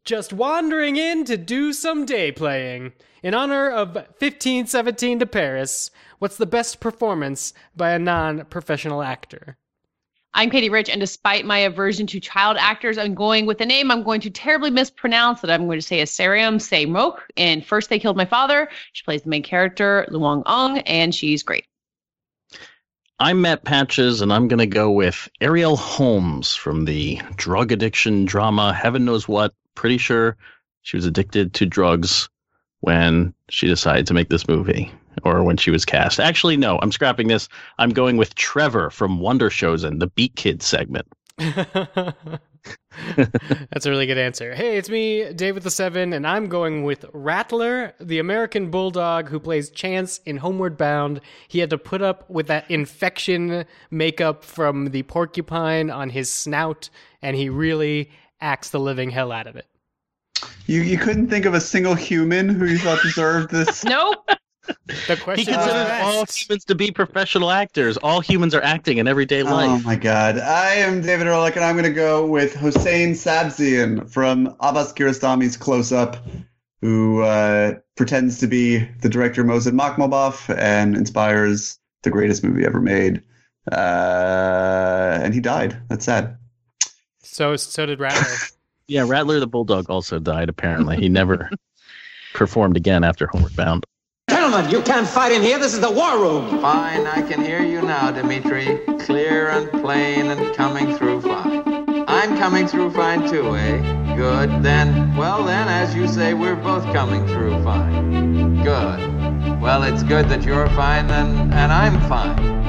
Just wandering in to do some day playing. In honor of 1517 to Paris, what's the best performance by a non-professional actor? I'm Katie Rich, and despite my aversion to child actors, I'm going with a name I'm going to terribly mispronounce that I'm going to say is Sariam Seymok. In First They Killed My Father, she plays the main character, Luong Ong, and she's great. I'm Matt Patches, and I'm going to go with Ariel Holmes from the drug addiction drama Heaven Knows What. Pretty sure she was addicted to drugs when she decided to make this movie, or when she was cast. Actually, no, I'm scrapping this. I'm going with Trevor from Wonder Chosen, the Beat Kids segment. That's a really good answer. Hey, it's me, Dave with the 7, and I'm going with Rattler, the American bulldog who plays Chance in Homeward Bound. He had to put up with that infection makeup from the porcupine on his snout, and he really acts the living hell out of it. You couldn't think of a single human who you thought deserved this? Nope. The question He considers all humans to be professional actors. All humans are acting in everyday life. Oh my God. I am David Ehrlich, and I'm going to go with Hossein Sabzian from Abbas Kiarostami's Close Up, who pretends to be the director Mohsen Makhmalbaf and inspires the greatest movie ever made. And he died. That's sad. So did Rattler. Yeah, Rattler the Bulldog also died, apparently. He never performed again after Homeward Bound. Gentlemen, you can't fight in here. This is the war room. Fine, I can hear you now, Dimitri. Clear and plain and coming through fine. I'm coming through fine too, eh? Good. Then, as you say, we're both coming through fine. Good. Well, it's good that you're fine then, and I'm fine.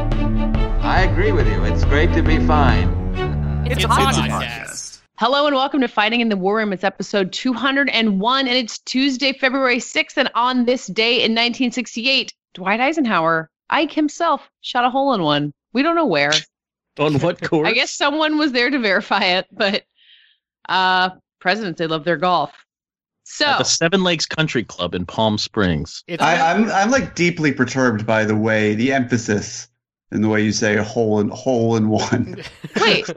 I agree with you. It's great to be fine. It's a podcast. Hello and welcome to Fighting in the War Room. It's episode 201, and it's Tuesday, February 6th. And on this day in 1968, Dwight Eisenhower, Ike himself, shot a hole in one. We don't know where. On what course? I guess someone was there to verify it, but presidents, they love their golf. So at the Seven Lakes Country Club in Palm Springs. I'm like deeply perturbed by the emphasis in the way you say hole in one. Wait.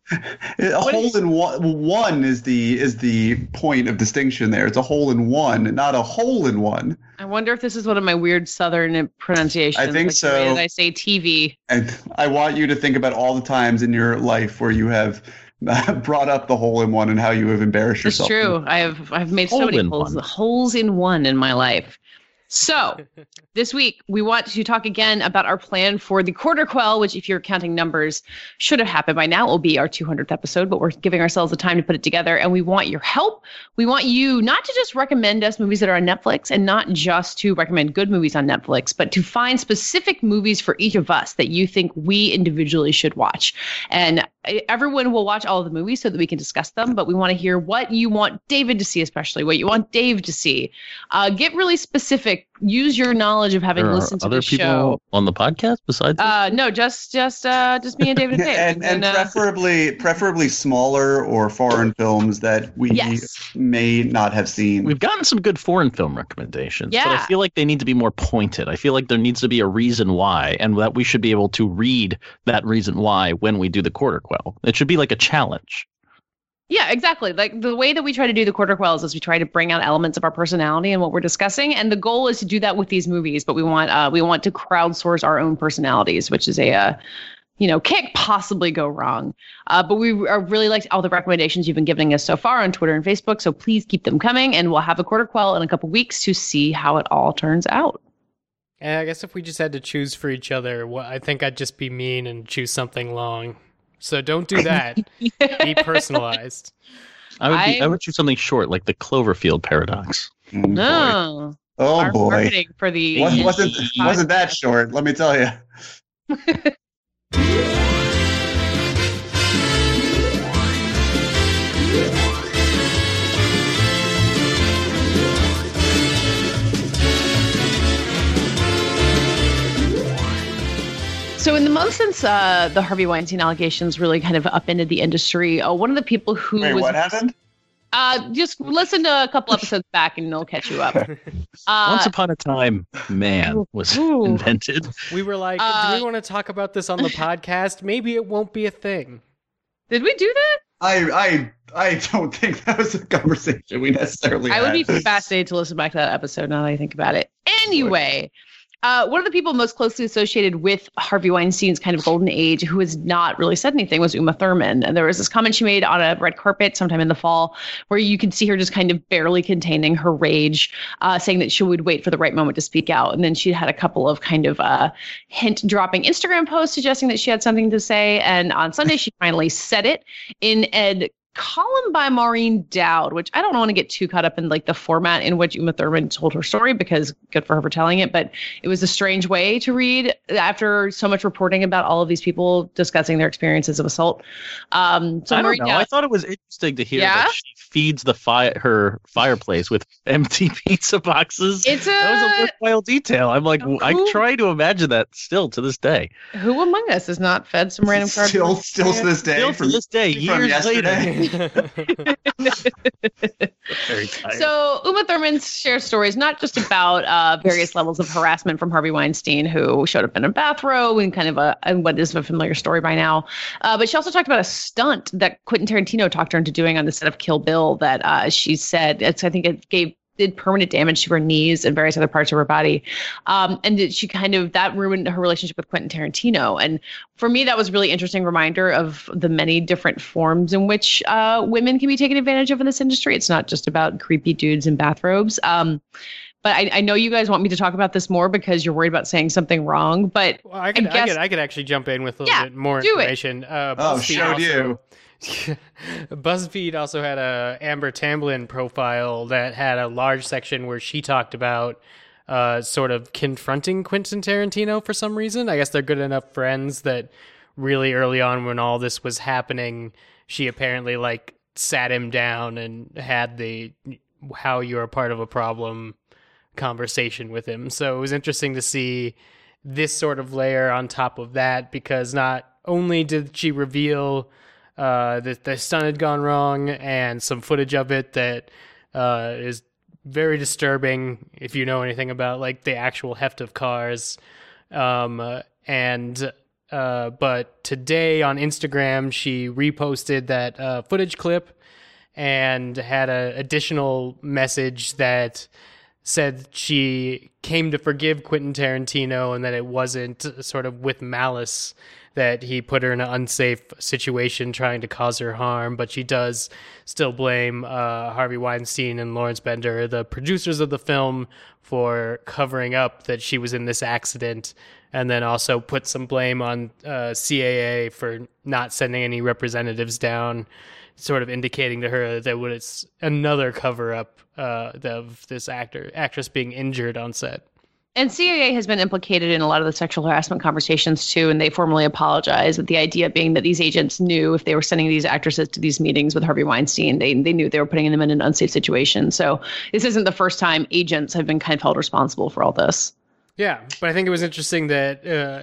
Hole in one is the point of distinction there. It's a hole in one, not a hole in one. I wonder if this is one of my weird Southern pronunciations. I think like so. The way that I say TV. And I want you to think about all the times in your life where you have brought up the hole in one and how you have embarrassed yourself. It's true. I've made so many holes in one in my life. So this week, we want to talk again about our plan for the Quarter Quell, which, if you're counting numbers, should have happened by now. It will be our 200th episode, but we're giving ourselves the time to put it together, and we want your help. We want you not to just recommend us movies that are on Netflix, and not just to recommend good movies on Netflix, but to find specific movies for each of us that you think we individually should watch. And everyone will watch all of the movies so that we can discuss them, but we want to hear what you want David to see, especially what you want Dave to see. Get really specific. Use your knowledge of having listened to the show. Other people on the podcast besides? No, just me and David and Dave. and preferably smaller or foreign films that we may not have seen. We've gotten some good foreign film recommendations, but I feel like they need to be more pointed. I feel like there needs to be a reason why, and that we should be able to read that reason why when we do the Quarter Quell. It should be like a challenge. Yeah, exactly. Like the way that we try to do the Quarter Quells is we try to bring out elements of our personality and what we're discussing, and the goal is to do that with these movies. But we want to crowdsource our own personalities, which is can't possibly go wrong. But we really liked all the recommendations you've been giving us so far on Twitter and Facebook. So please keep them coming, and we'll have a Quarter Quell in a couple weeks to see how it all turns out. I guess if we just had to choose for each other, I think I'd just be mean and choose something long. So don't do that. Be personalized. I would choose something short, like the Cloverfield paradox. No. Oh boy. Marketing for the wasn't that short, let me tell you. So in the month since the Harvey Weinstein allegations really kind of upended the industry, one of the people who what happened? Just listen to a couple episodes back and it'll catch you up. Once upon a time, man was invented. We were like, do we want to talk about this on the podcast? Maybe it won't be a thing. Did we do that? I don't think that was a conversation we necessarily had. I would be fascinated to listen back to that episode now that I think about it. Anyway, one of the people most closely associated with Harvey Weinstein's kind of golden age who has not really said anything was Uma Thurman. And there was this comment she made on a red carpet sometime in the fall where you could see her just kind of barely containing her rage, saying that she would wait for the right moment to speak out. And then she had a couple of kind of hint dropping Instagram posts suggesting that she had something to say. And on Sunday, she finally said it in a column by Maureen Dowd, which I don't want to get too caught up in like the format in which Uma Thurman told her story, because good for her for telling it, but it was a strange way to read after so much reporting about all of these people discussing their experiences of assault. I don't know. I thought it was interesting to hear that she feeds her fireplace with empty pizza boxes. That was a worthwhile detail. I'm like, I try to imagine that still to this day. Who among us has not fed some random card? Still to this day. Still to this day, years later. So Uma Thurman shares stories not just about various levels of harassment from Harvey Weinstein, who showed up in a bathrobe and kind of what is a familiar story by now, but she also talked about a stunt that Quentin Tarantino talked her into doing on the set of Kill Bill that she said did permanent damage to her knees and various other parts of her body. And that ruined her relationship with Quentin Tarantino. And for me, that was a really interesting reminder of the many different forms in which women can be taken advantage of in this industry. It's not just about creepy dudes in bathrobes. But I know you guys want me to talk about this more because you're worried about saying something wrong. But I could actually jump in with a little bit more information. Showed you. BuzzFeed also had a Amber Tamblyn profile that had a large section where she talked about sort of confronting Quentin Tarantino for some reason. I guess they're good enough friends that really early on when all this was happening, she apparently like sat him down and had the how you're a part of a problem conversation with him. So it was interesting to see this sort of layer on top of that, because not only did she reveal that the stunt had gone wrong and some footage of it that is very disturbing if you know anything about like the actual heft of cars. But today on Instagram, she reposted that footage clip and had an additional message that said she came to forgive Quentin Tarantino and that it wasn't sort of with malice that he put her in an unsafe situation trying to cause her harm, but she does still blame Harvey Weinstein and Lawrence Bender, the producers of the film, for covering up that she was in this accident, and then also put some blame on CAA for not sending any representatives down, sort of indicating to her that it's another cover-up of this actress being injured on set. And CAA has been implicated in a lot of the sexual harassment conversations too, and they formally apologized, with the idea being that these agents knew if they were sending these actresses to these meetings with Harvey Weinstein, they knew they were putting them in an unsafe situation. So this isn't the first time agents have been kind of held responsible for all this. Yeah, but I think it was interesting that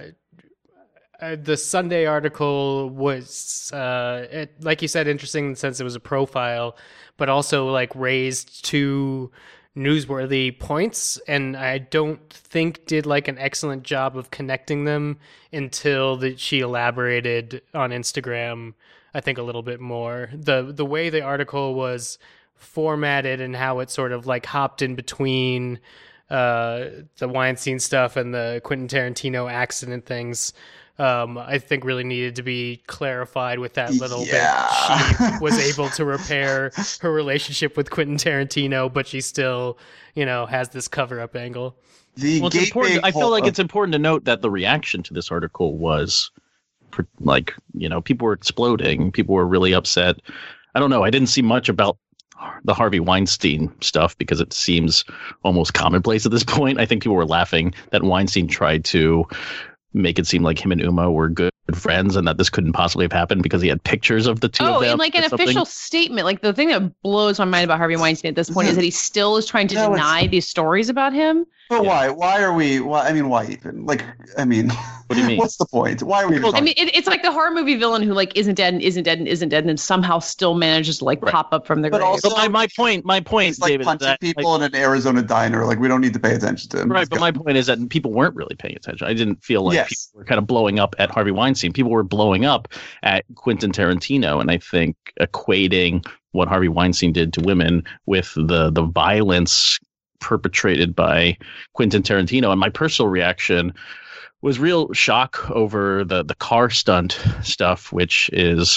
the Sunday article was, like you said, interesting in the sense it was a profile, but also like raised two newsworthy points, and I don't think did like an excellent job of connecting them until she elaborated on Instagram, I think, a little bit more. The way the article was formatted and how it sort of like hopped in between the Weinstein stuff and the Quentin Tarantino accident things, I think really needed to be clarified with that little bit. She was able to repair her relationship with Quentin Tarantino, but she still, has this cover-up angle. It's important. I feel like it's important to note that the reaction to this article was people were exploding. People were really upset. I don't know. I didn't see much about the Harvey Weinstein stuff because it seems almost commonplace at this point. I think people were laughing that Weinstein tried to make it seem like him and Uma were good friends and that this couldn't possibly have happened because he had pictures of the two of them. In like an official statement. Like the thing that blows my mind about Harvey Weinstein at this point is that he still is trying to deny these stories about him. But why? Why are we? Why? I mean, why even? Like, I mean, what do you mean? What's the point? Why are we? I mean, it's like the horror movie villain who like isn't dead and isn't dead and isn't dead, and then somehow still manages to like pop up from the grave. Also, my point, he's like David, punching people in an Arizona diner. Like, we don't need to pay attention to him. Right, but my point is that people weren't really paying attention. I didn't feel like people were kind of blowing up at Harvey Weinstein. People were blowing up at Quentin Tarantino, and I think equating what Harvey Weinstein did to women with the violence perpetrated by Quentin Tarantino. And my personal reaction was real shock over the car stunt stuff, which is,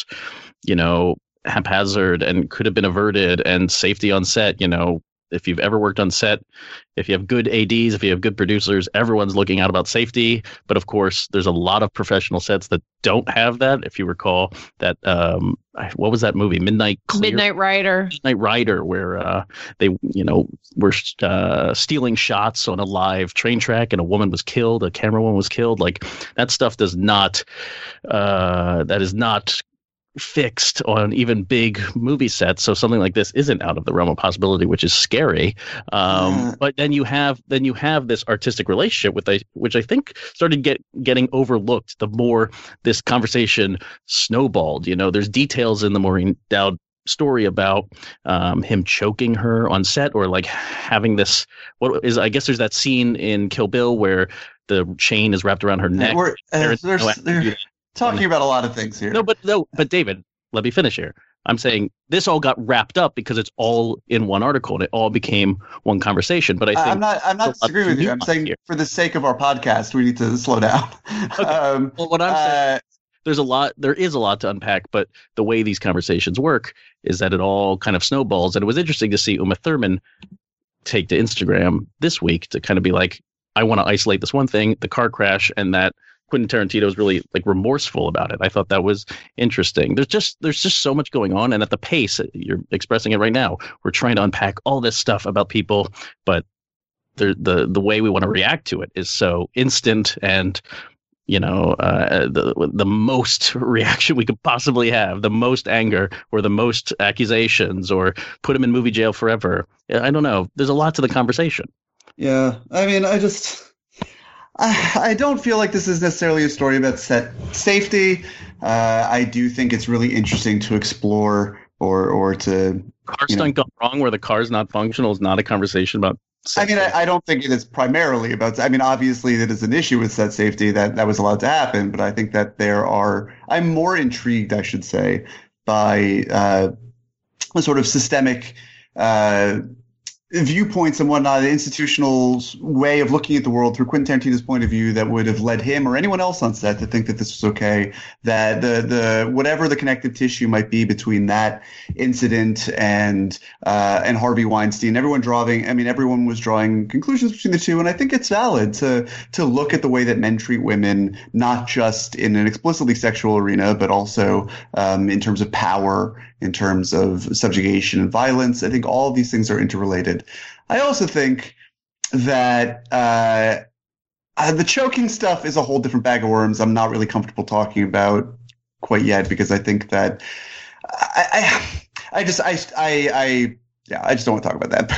haphazard and could have been averted, and safety on set. If you've ever worked on set, if you have good ADs, if you have good producers, everyone's looking out about safety. But of course, there's a lot of professional sets that don't have that. If you recall that, what was that movie? Midnight Rider. Midnight Rider, where they, were stealing shots on a live train track, and a woman was killed, a camerawoman was killed. Like, that stuff does not, that is not fixed on even big movie sets, so something like this isn't out of the realm of possibility, which is scary. But then you have this artistic relationship which I think started getting overlooked the more this conversation snowballed. There's details in the Maureen Dowd story about him choking her on set, or like having this, I guess there's that scene in Kill Bill where the chain is wrapped around her neck. They're talking about a lot of things here. But David, let me finish here. I'm saying this all got wrapped up because it's all in one article and it all became one conversation. But I think I'm not disagreeing with you. I'm saying for the sake of our podcast, we need to slow down. Okay. Well, what I'm saying, there is a lot to unpack, but the way these conversations work is that it all kind of snowballs. And it was interesting to see Uma Thurman take to Instagram this week to kind of be like, I want to isolate this one thing, the car crash, and that Quentin Tarantino is really like remorseful about it. I thought that was interesting. There's just so much going on, and at the pace you're expressing it right now, we're trying to unpack all this stuff about people, but the way we want to react to it is so instant, and the most reaction we could possibly have, the most anger or the most accusations, or put him in movie jail forever. I don't know. There's a lot to the conversation. Yeah, I mean, I don't feel like this is necessarily a story about set safety. I do think it's really interesting to explore or to... Car stunt gone wrong where the car's not functional is not a conversation about set safety. I don't think it is primarily about... I mean, obviously, that is an issue with set safety that was allowed to happen, but I think that I'm more intrigued, I should say, by a sort of systemic... viewpoints and whatnot, the institutional way of looking at the world through Quentin Tarantino's point of view that would have led him or anyone else on set to think that this was okay, that the whatever the connective tissue might be between that incident and Harvey Weinstein, everyone was drawing conclusions between the two, and I think it's valid to look at the way that men treat women, not just in an explicitly sexual arena, but also in terms of power, in terms of subjugation and violence. I think all of these things are interrelated. I also think that the choking stuff is a whole different bag of worms. I'm not really comfortable talking about quite yet because I think that I just don't want to talk about that.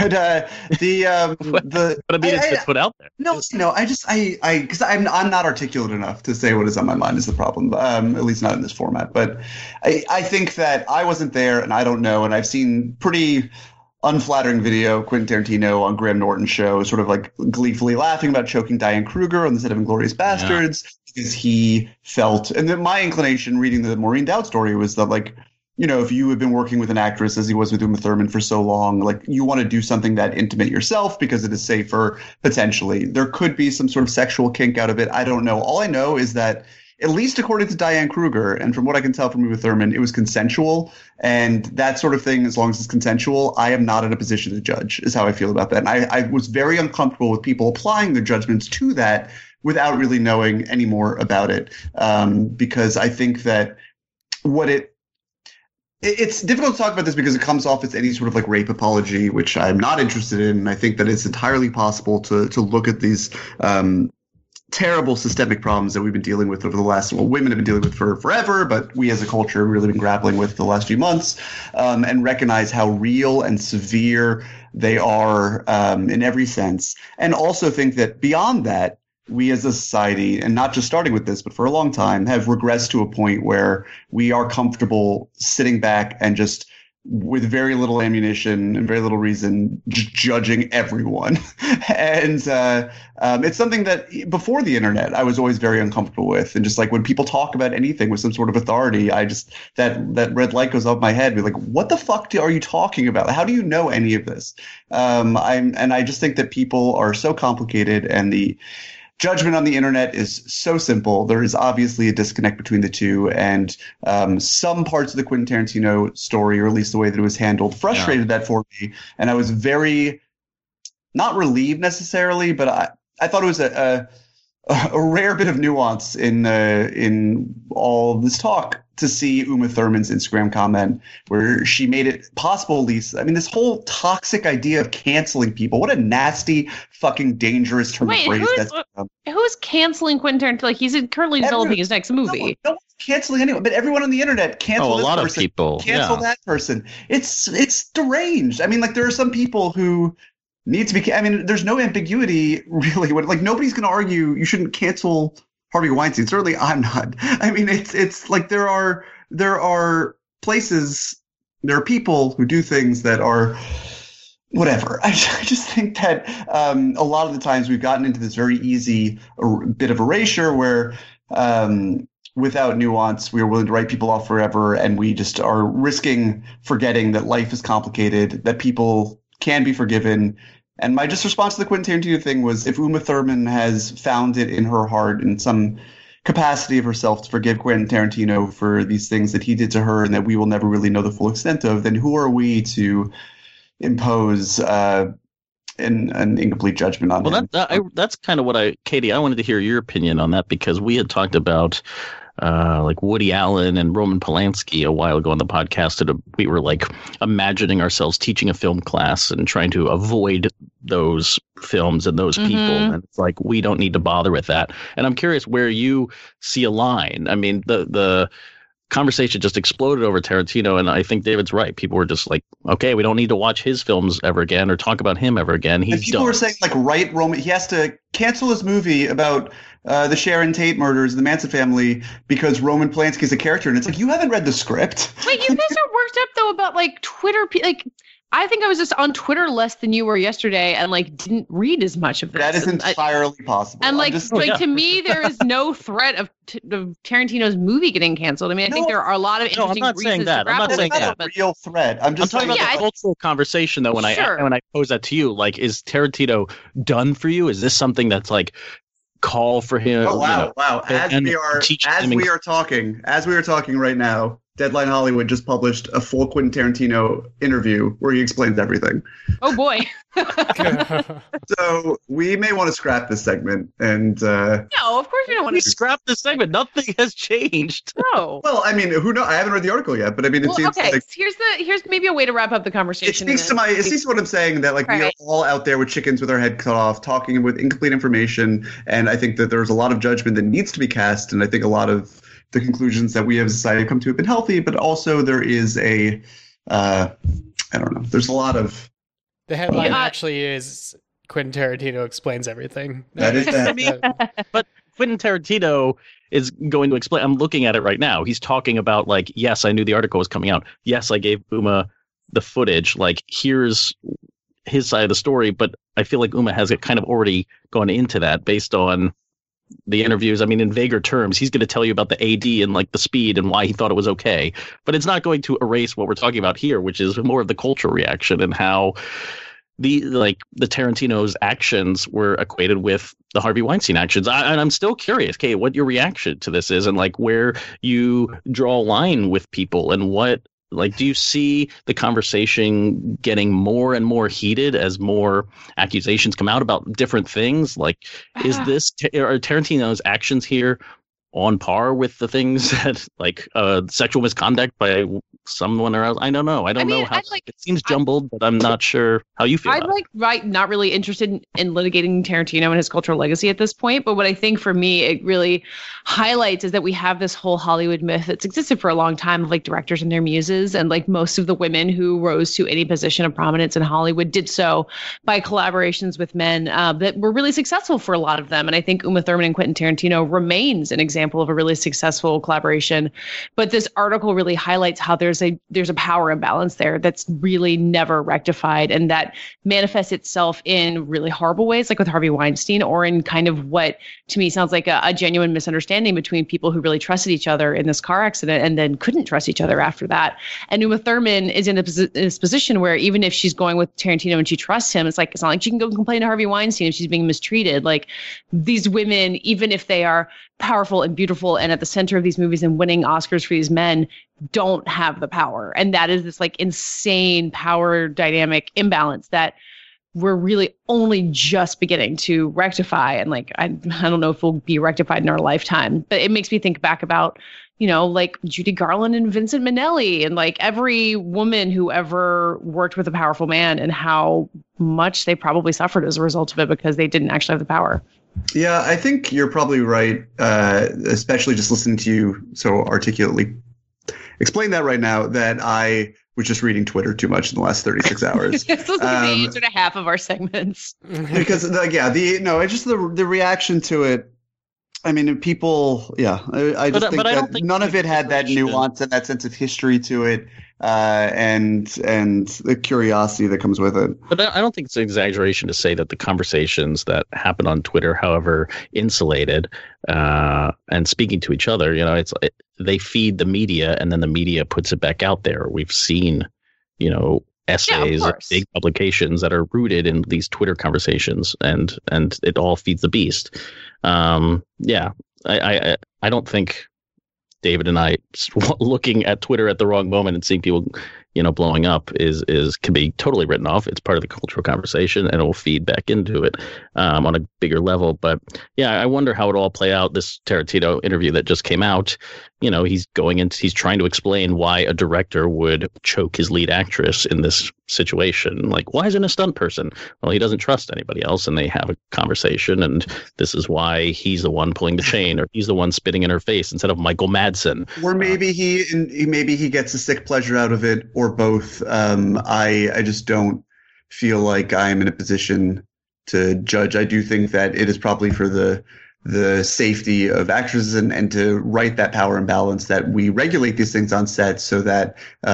But but I mean, it's put out there. No, because I'm not articulate enough to say what is on my mind is the problem. At least not in this format. But I think that I wasn't there and I don't know. And I've seen pretty unflattering video Quentin Tarantino on Graham Norton's show, sort of like gleefully laughing about choking Diane Kruger on the set of Inglourious Bastards because he felt. And then my inclination reading the Maureen Dowd story was that, like, if you have been working with an actress as he was with Uma Thurman for so long, like, you want to do something that intimate yourself because it is safer, potentially. There could be some sort of sexual kink out of it. I don't know. All I know is that, at least according to Diane Kruger, and from what I can tell from Uma Thurman, it was consensual. And that sort of thing, as long as it's consensual, I am not in a position to judge, is how I feel about that. And I was very uncomfortable with people applying their judgments to that without really knowing any more about it. Because I think that it's difficult to talk about this because it comes off as any sort of like rape apology, which I'm not interested in. And I think that it's entirely possible to look at these terrible systemic problems that we've been dealing with over the last, women have been dealing with for forever, but we as a culture have really been grappling with the last few months, and recognize how real and severe they are in every sense. And also think that beyond that, we as a society, and not just starting with this, but for a long time, have regressed to a point where we are comfortable sitting back and just with very little ammunition and very little reason, just judging everyone. And it's something that before the internet, I was always very uncomfortable with. And just like when people talk about anything with some sort of authority, I just, that red light goes off my head. Be like, what the fuck are you talking about? How do you know any of this? I just think that people are so complicated, and the judgment on the internet is so simple. There is obviously a disconnect between the two, and some parts of the Quentin Tarantino story, or at least the way that it was handled, frustrated that for me. And I was very, not relieved necessarily, but I thought it was a rare bit of nuance in all this talk to see Uma Thurman's Instagram comment where she made it possible, Lisa. I mean, this whole toxic idea of canceling people. What a nasty, fucking dangerous term of phrase that's who's canceling Quentin Tarantino? Like, he's currently developing his next movie. No one's canceling anyone, but everyone on the internet cancel this person. A lot of people. Cancel that person. It's deranged. I mean, like, there are some people who need to be. I mean, there's no ambiguity really. Like, nobody's going to argue you shouldn't cancel Harvey Weinstein. Certainly I'm not. I mean, it's like there are places, there are people who do things that are whatever. I just think that a lot of the times we've gotten into this very easy bit of erasure where without nuance, we are willing to write people off forever, and we just are risking forgetting that life is complicated, that people can be forgiven. And my just response to the Quentin Tarantino thing was, if Uma Thurman has found it in her heart in some capacity of herself to forgive Quentin Tarantino for these things that he did to her and that we will never really know the full extent of, then who are we to impose an incomplete judgment on him? That's kind of Katie, I wanted to hear your opinion on that, because we had talked about like Woody Allen and Roman Polanski a while ago on the podcast. We were like imagining ourselves teaching a film class and trying to avoid those films and those people. And it's like, we don't need to bother with that. And I'm curious where you see a line. I mean, the conversation just exploded over Tarantino, and I think David's right. People were just like, okay, we don't need to watch his films ever again or talk about him ever again. He's people were saying, like, right, Roman, he has to cancel his movie about the Sharon Tate murders, the Manson family, because Roman Polanski is a character. And it's like, you haven't read the script. Wait, you guys are worked up though about like Twitter, like. I think I was just on Twitter less than you were yesterday, and like didn't read as much of this. That is entirely possible. And to me, there is no threat of Tarantino's movie getting canceled. I mean, I think there are a lot of interesting reasons to grapple with that. I'm not saying that. A real threat. I'm talking about the cultural conversation though. When I pose that to you, like, is Tarantino done for you? Is this something that's like call for him? Oh wow, wow! As we are talking right now, Deadline Hollywood just published a full Quentin Tarantino interview where he explains everything. Oh boy! So we may want to scrap this segment. And no, of course we don't want to scrap this segment. Nothing has changed. No. Well, I mean, who knows? I haven't read the article yet, but I mean, it seems okay. like Here's maybe a way to wrap up the conversation. It speaks to what I'm saying, that like we are all out there with chickens with our head cut off, talking with incomplete information, and I think that there's a lot of judgment that needs to be cast, and I think a lot of the conclusions that we as a society come to have been healthy, but also there is I don't know. There's a lot of. The headline actually is Quentin Tarantino explains everything. That is that. But Quentin Tarantino is going to explain. I'm looking at it right now. He's talking about, like, yes, I knew the article was coming out. Yes, I gave Uma the footage. Like, here's his side of the story. But I feel like Uma has kind of already gone into that based on the interviews. I mean, in vaguer terms, he's going to tell you about the AD and like the speed and why he thought it was okay. But it's not going to erase what we're talking about here, which is more of the cultural reaction and how the Tarantino's actions were equated with the Harvey Weinstein actions. And I'm still curious, Kate, what your reaction to this is, and like where you draw a line with people, and what, like, do you see the conversation getting more and more heated as more accusations come out about different things? Like, are Tarantino's actions here on par with the things that, like, sexual misconduct by someone else. I don't know. I don't know how it seems jumbled, but I'm not sure how you feel. I'm not really interested in litigating Tarantino and his cultural legacy at this point. But what I think for me, it really highlights is that we have this whole Hollywood myth that's existed for a long time of like directors and their muses. And like most of the women who rose to any position of prominence in Hollywood did so by collaborations with men that were really successful for a lot of them. And I think Uma Thurman and Quentin Tarantino remains an example of a really successful collaboration. But this article really highlights how there's a power imbalance there that's really never rectified, and that manifests itself in really horrible ways, like with Harvey Weinstein, or in kind of what to me sounds like a genuine misunderstanding between people who really trusted each other in this car accident and then couldn't trust each other after that. And Uma Thurman is in this position where even if she's going with Tarantino and she trusts him, it's not like she can go complain to Harvey Weinstein if she's being mistreated. Like, these women, even if they are powerful and beautiful and at the center of these movies and winning Oscars for these men, don't have the power. And that is this like insane power dynamic imbalance that we're really only just beginning to rectify. And like, I don't know if it'll be rectified in our lifetime, but it makes me think back about, like Judy Garland and Vincent Minnelli and like every woman who ever worked with a powerful man, and how much they probably suffered as a result of it because they didn't actually have the power. Yeah, I think you're probably right, especially just listening to you so articulately explain that right now, that I was just reading Twitter too much in the last 36 hours. This was like the answer to half of our segments. Because, the reaction to it, I mean, people, I just think that none of it had that nuance and that sense of history to it, and the curiosity that comes with it. But I don't think it's an exaggeration to say that the conversations that happen on Twitter, however insulated, and speaking to each other, they feed the media, and then the media puts it back out there. We've seen, essays, big publications that are rooted in these Twitter conversations, and it all feeds the beast. I don't think David and I looking at Twitter at the wrong moment and seeing people, blowing up can be totally written off. It's part of the cultural conversation, and it will feed back into it on a bigger level. But I wonder how it all play out. This Tarantino interview that just came out, he's trying to explain why a director would choke his lead actress in this situation. Like, why isn't a stunt person? Well, he doesn't trust anybody else, and they have a conversation, and this is why he's the one pulling the chain, or he's the one spitting in her face instead of Michael Madsen. Or maybe he gets a sick pleasure out of it, or both. I just don't feel like I'm in a position to judge. I do think that it is probably for the safety of actresses and to right that power imbalance that we regulate these things on set, so that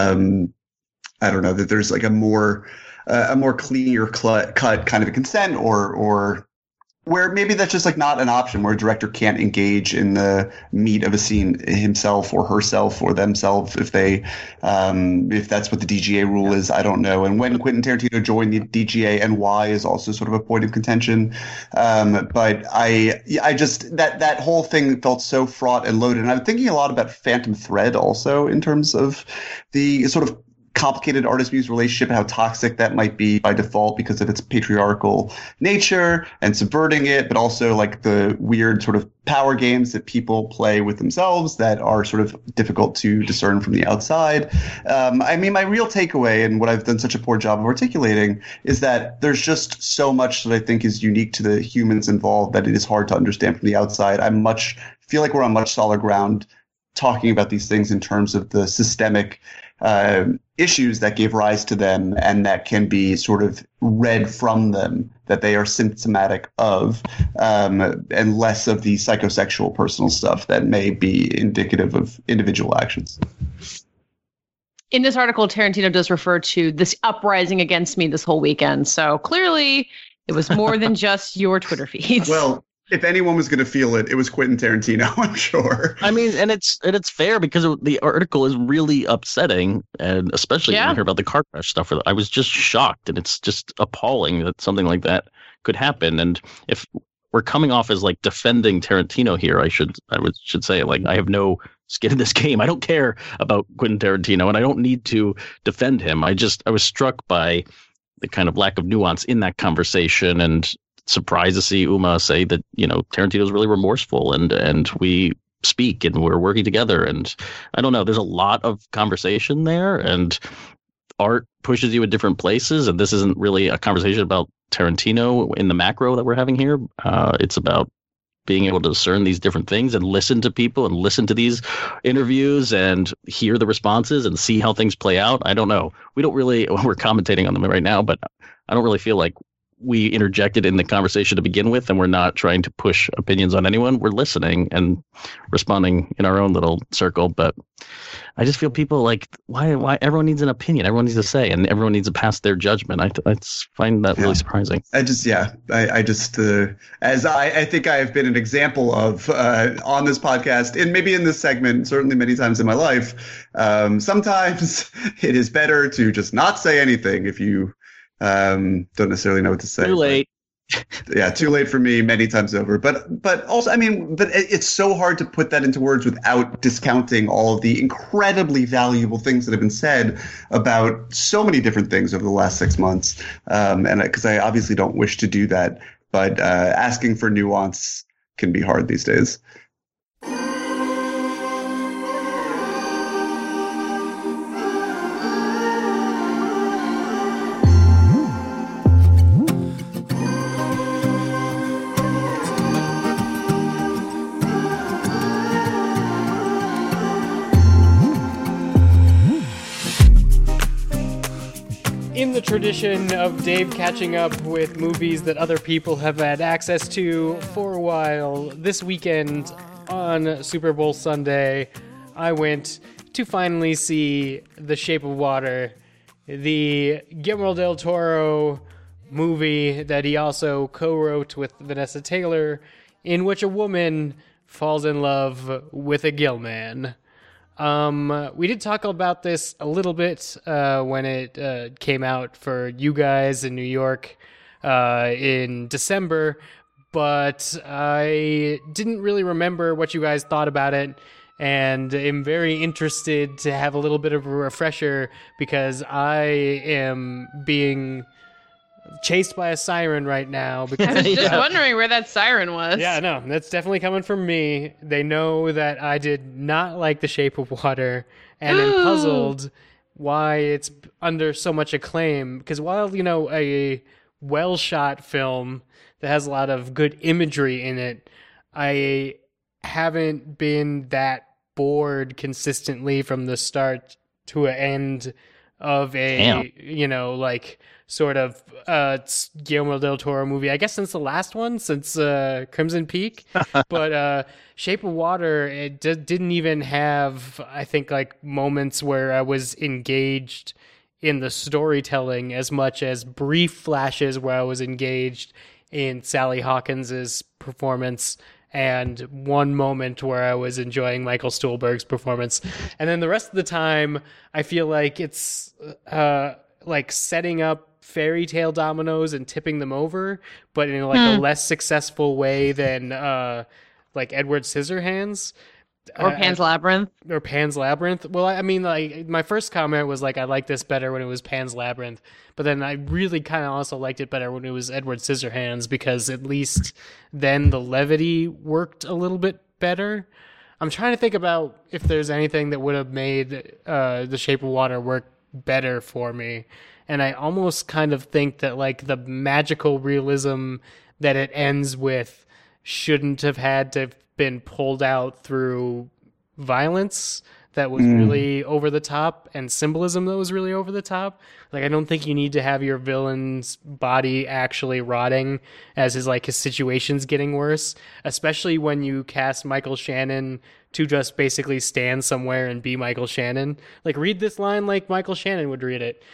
I don't know, that there's like a more clear cut kind of a consent, or where maybe that's just like not an option, where a director can't engage in the meat of a scene himself or herself or themselves if that's what the DGA rule is. I don't know. And when Quentin Tarantino joined the DGA and why is also sort of a point of contention. But I just that whole thing felt so fraught and loaded. And I'm thinking a lot about Phantom Thread also, in terms of the sort of complicated artist-muse relationship and how toxic that might be by default because of its patriarchal nature and subverting it, but also like the weird sort of power games that people play with themselves that are sort of difficult to discern from the outside. I mean, my real takeaway, and what I've done such a poor job of articulating, is that there's just so much that I think is unique to the humans involved that it is hard to understand from the outside. Feel like we're on much solid ground talking about these things in terms of the systemic issues that gave rise to them, and that can be sort of read from them that they are symptomatic of, and less of the psychosexual personal stuff that may be indicative of individual actions. In this article, Tarantino does refer to this uprising against me this whole weekend. So clearly it was more than just your Twitter feeds. Well, if anyone was going to feel it, it was Quentin Tarantino, I'm sure. I mean, and it's fair because the article is really upsetting, and especially when you hear about the car crash stuff. I was just shocked, and it's just appalling that something like that could happen. And if we're coming off as like defending Tarantino here, I should say, like, I have no skin in this game. I don't care about Quentin Tarantino, and I don't need to defend him. I was struck by the kind of lack of nuance in that conversation, and surprised to see Uma say that, Tarantino's really remorseful, and we speak and we're working together. And I don't know, there's a lot of conversation there, and art pushes you in different places. And this isn't really a conversation about Tarantino in the macro that we're having here. It's about being able to discern these different things and listen to people and listen to these interviews and hear the responses and see how things play out. I don't know. We're commentating on them right now, but I don't really feel like we interjected in the conversation to begin with, and we're not trying to push opinions on anyone. We're listening and responding in our own little circle. But I just feel people like, why everyone needs an opinion, everyone needs to say, and everyone needs to pass their judgment. I find that really surprising. I think I have been an example of on this podcast and maybe in this segment, certainly many times in my life. Sometimes it is better to just not say anything if you don't necessarily know what to say. Too late. Yeah, too late for me many times over. But also, I mean, but it's so hard to put that into words without discounting all of the incredibly valuable things that have been said about so many different things over the last 6 months. And because I obviously don't wish to do that, but asking for nuance can be hard these days. In the tradition of Dave catching up with movies that other people have had access to for a while, this weekend on Super Bowl Sunday, I went to finally see The Shape of Water, the Guillermo del Toro movie that he also co-wrote with Vanessa Taylor, in which a woman falls in love with a gill man. We did talk about this a little bit when it came out for you guys in New York in December, but I didn't really remember what you guys thought about it, and am very interested to have a little bit of a refresher because I am being chased by a siren right now. Because I was just wondering where that siren was. Yeah, no, that's definitely coming from me. They know that I did not like The Shape of Water, and am puzzled why it's under so much acclaim. Because while, a well-shot film that has a lot of good imagery in it, I haven't been that bored consistently from the start to an end of a, sort of Guillermo del Toro movie, I guess since the last one, since Crimson Peak. But Shape of Water, it didn't even have, I think, like moments where I was engaged in the storytelling as much as brief flashes where I was engaged in Sally Hawkins's performance and one moment where I was enjoying Michael Stuhlbarg's performance. And then the rest of the time, I feel like it's like setting up fairy tale dominoes and tipping them over, but in a less successful way than like Edward Scissorhands. Or Pan's Labyrinth. Or Pan's Labyrinth. Well, I mean, like, my first comment was like, I liked this better when it was Pan's Labyrinth, but then I really kind of also liked it better when it was Edward Scissorhands, because at least then the levity worked a little bit better. I'm trying to think about if there's anything that would have made The Shape of Water work better for me. And I almost kind of think that, like, the magical realism that it ends with shouldn't have had to have been pulled out through violence that was really over the top and symbolism that was really over the top. Like, I don't think you need to have your villain's body actually rotting as his situation's getting worse, especially when you cast Michael Shannon to just basically stand somewhere and be Michael Shannon. Like, read this line like Michael Shannon would read it.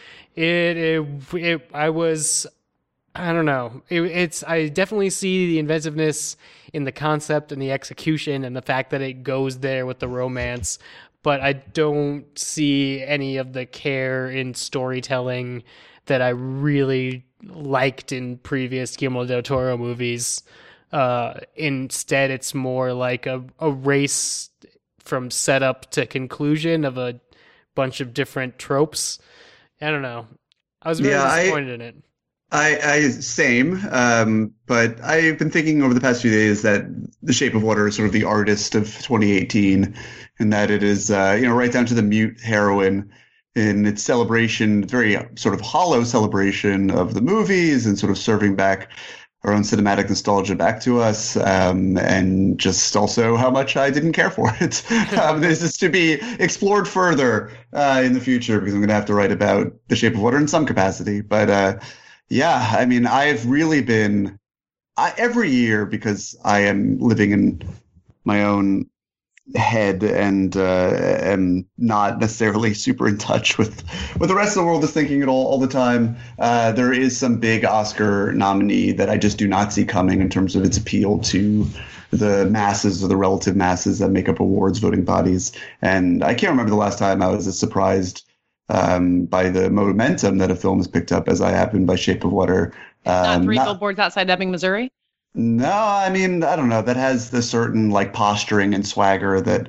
I don't know. I definitely see the inventiveness in the concept and the execution and the fact that it goes there with the romance, but I don't see any of the care in storytelling that I really liked in previous Guillermo del Toro movies. Instead, it's more like a race from setup to conclusion of a bunch of different tropes. I don't know. I was very disappointed in it. I same, but I've been thinking over the past few days that The Shape of Water is sort of the artist of 2018, and that it is, right down to the mute heroine in its celebration, very sort of hollow celebration of the movies and sort of serving back our own cinematic nostalgia back to us, and just also how much I didn't care for it. This is to be explored further in the future because I'm going to have to write about The Shape of Water in some capacity, but. Yeah, I mean, I've really been every year because I am living in my own head and am not necessarily super in touch with what the rest of the world is thinking at all the time. There is some big Oscar nominee that I just do not see coming in terms of its appeal to the masses or the relative masses that make up awards voting bodies. And I can't remember the last time I was as surprised by the momentum that a film has picked up as I have been by Shape of Water. Not Three Billboards Outside Ebbing, Missouri? No, I mean, I don't know. That has the certain like posturing and swagger that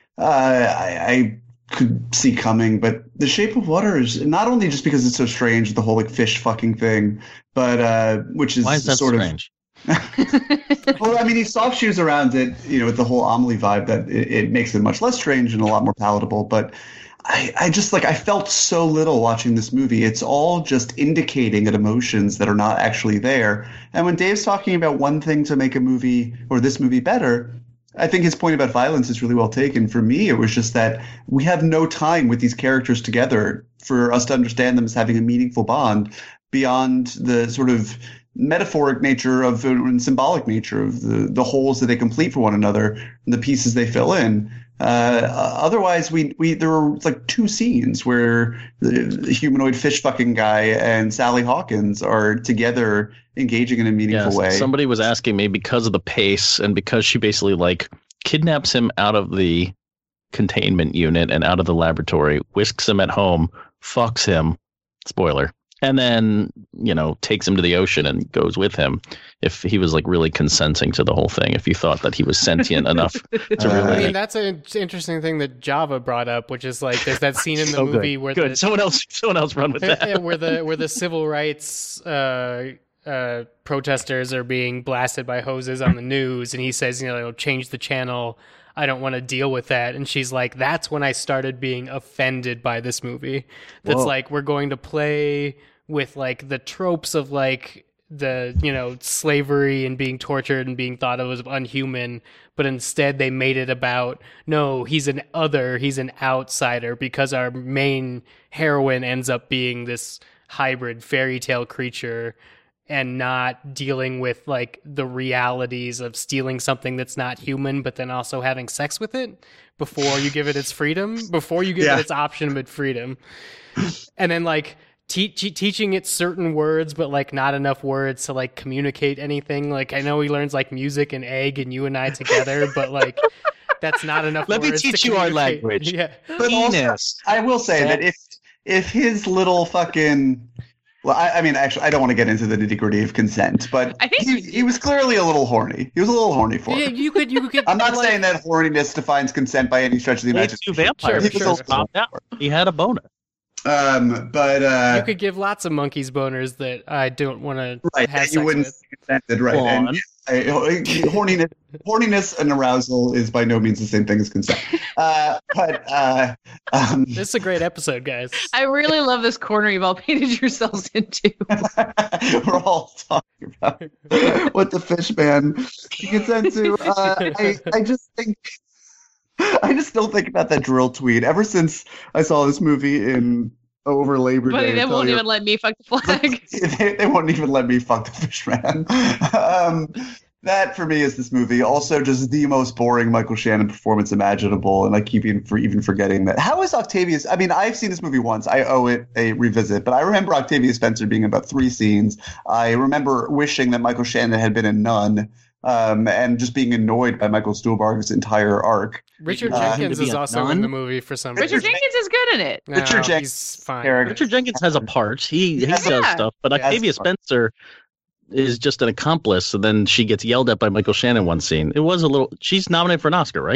I could see coming. But The Shape of Water is not only just because it's so strange, the whole like fish fucking thing, but which is, why is that sort strange? Well, I mean, he soft shoes around it, with the whole Amelie vibe that it makes it much less strange and a lot more palatable. But I just I felt so little watching this movie. It's all just indicating at emotions that are not actually there. And when Dave's talking about one thing to make a movie or this movie better, I think his point about violence is really well taken. For me, it was just that we have no time with these characters together for us to understand them as having a meaningful bond beyond the sort of metaphoric nature of and symbolic nature of the holes that they complete for one another and the pieces they fill in. Otherwise, there were like two scenes where the humanoid fish fucking guy and Sally Hawkins are together engaging in a meaningful way. Somebody was asking me because of the pace and because she basically kidnaps him out of the containment unit and out of the laboratory, whisks him at home, fucks him, spoiler, and then, takes him to the ocean and goes with him. If he was really consenting to the whole thing, if you thought that he was sentient enough to really. I mean, that's an interesting thing that Java brought up, which is there's that scene in the movie where someone else run with that. where the civil rights protesters are being blasted by hoses on the news, and he says, change the channel. I don't want to deal with that. And she's like, that's when I started being offended by this movie. That's we're going to play with the tropes of the slavery and being tortured and being thought of as unhuman, but instead they made it about, no, he's an other, he's an outsider, because our main heroine ends up being this hybrid fairy tale creature and not dealing with the realities of stealing something that's not human, but then also having sex with it before you give it its freedom, before you give it its option of freedom. And then teaching it certain words, but not enough words to communicate anything. I know he learns music and egg and you and I together, but that's not enough. Let words me teach you our language. Yeah. But also, I will say that if his little fucking, well, I mean, actually, I don't want to get into the nitty-gritty of consent, but I think he was clearly a little horny. He was a little horny for it. You could. I'm not saying that horniness defines consent by any stretch of the imagination. Vampires. He had a boner. But you could give lots of monkeys boners that I don't want to have sex you wouldn't with. Consented, right? And horniness and arousal is by no means the same thing as consent. This is a great episode, guys. I really love this corner you've all painted yourselves into. We're all talking about what the fish man consent to. I just still think about that drill tweet ever since I saw this movie over Labor Day. But they won't even let me fuck the flag. They won't even let me fuck the fish man. That for me is this movie. Also, just the most boring Michael Shannon performance imaginable, and I keep even forgetting that. How is Octavius? I mean, I've seen this movie once. I owe it a revisit, but I remember Octavia Spencer being in about 3 scenes. I remember wishing that Michael Shannon had been in none. And just being annoyed by Michael Stuhlbarg's entire arc. Richard Jenkins is also in the movie for some reason. Richard Jenkins is good in it. No, Richard Jenkins he's fine. Richard Jenkins has a part. He does stuff, but Octavia Spencer is just an accomplice. And then she gets yelled at by Michael Shannon one scene. It was a little. She's nominated for an Oscar, right?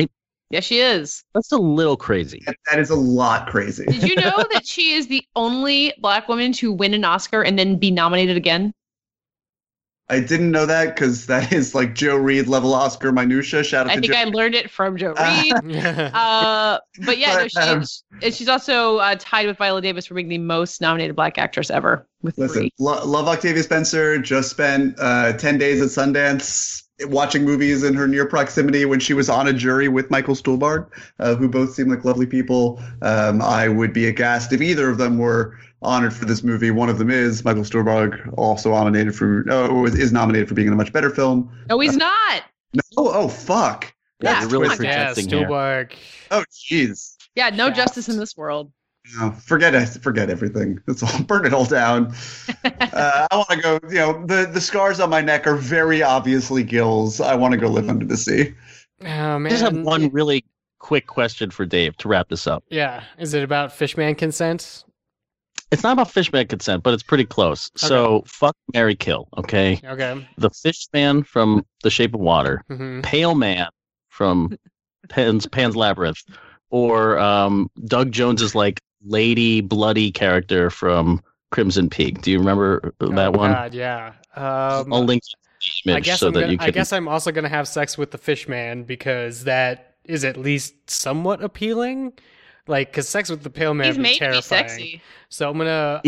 Yes, she is. That's a little crazy. That is a lot crazy. Did you know that she is the only Black woman to win an Oscar and then be nominated again? I didn't know that because that is like Joe Reed level Oscar minutia. Shout out to Joe. I learned it from Joe Reed. But yeah, she's also tied with Viola Davis for being the most nominated Black actress ever with 3. Love Octavia Spencer. Just spent 10 days at Sundance watching movies in her near proximity when she was on a jury with Michael Stuhlbarg, who both seem like lovely people. I would be aghast if either of them were honored for this movie. One of them is Michael Stuhlbarg, also is nominated for being in a much better film. No, he's not. No, oh fuck. Yeah, you're really projecting here. Stuhlbarg. Oh jeez. Yeah, no justice in this world. No, forget everything. Let's all burn it all down. I want to go. The scars on my neck are very obviously gills. I want to go live under the sea. Oh man! I just have one really quick question for Dave to wrap this up. Yeah, is it about Fishman consent? It's not about Fishman consent, but it's pretty close. Okay. So, fuck, marry, kill. Okay. Okay. The Fishman from The Shape of Water, Pale Man from Pan's Labyrinth, or Doug Jones's like lady bloody character from Crimson Peak. Do you remember that one? God, yeah. I'll link the image I guess I'm also gonna have sex with the Fishman because that is at least somewhat appealing. Like, because sex with the Pale Man would be terrifying. To be sexy. So I'm gonna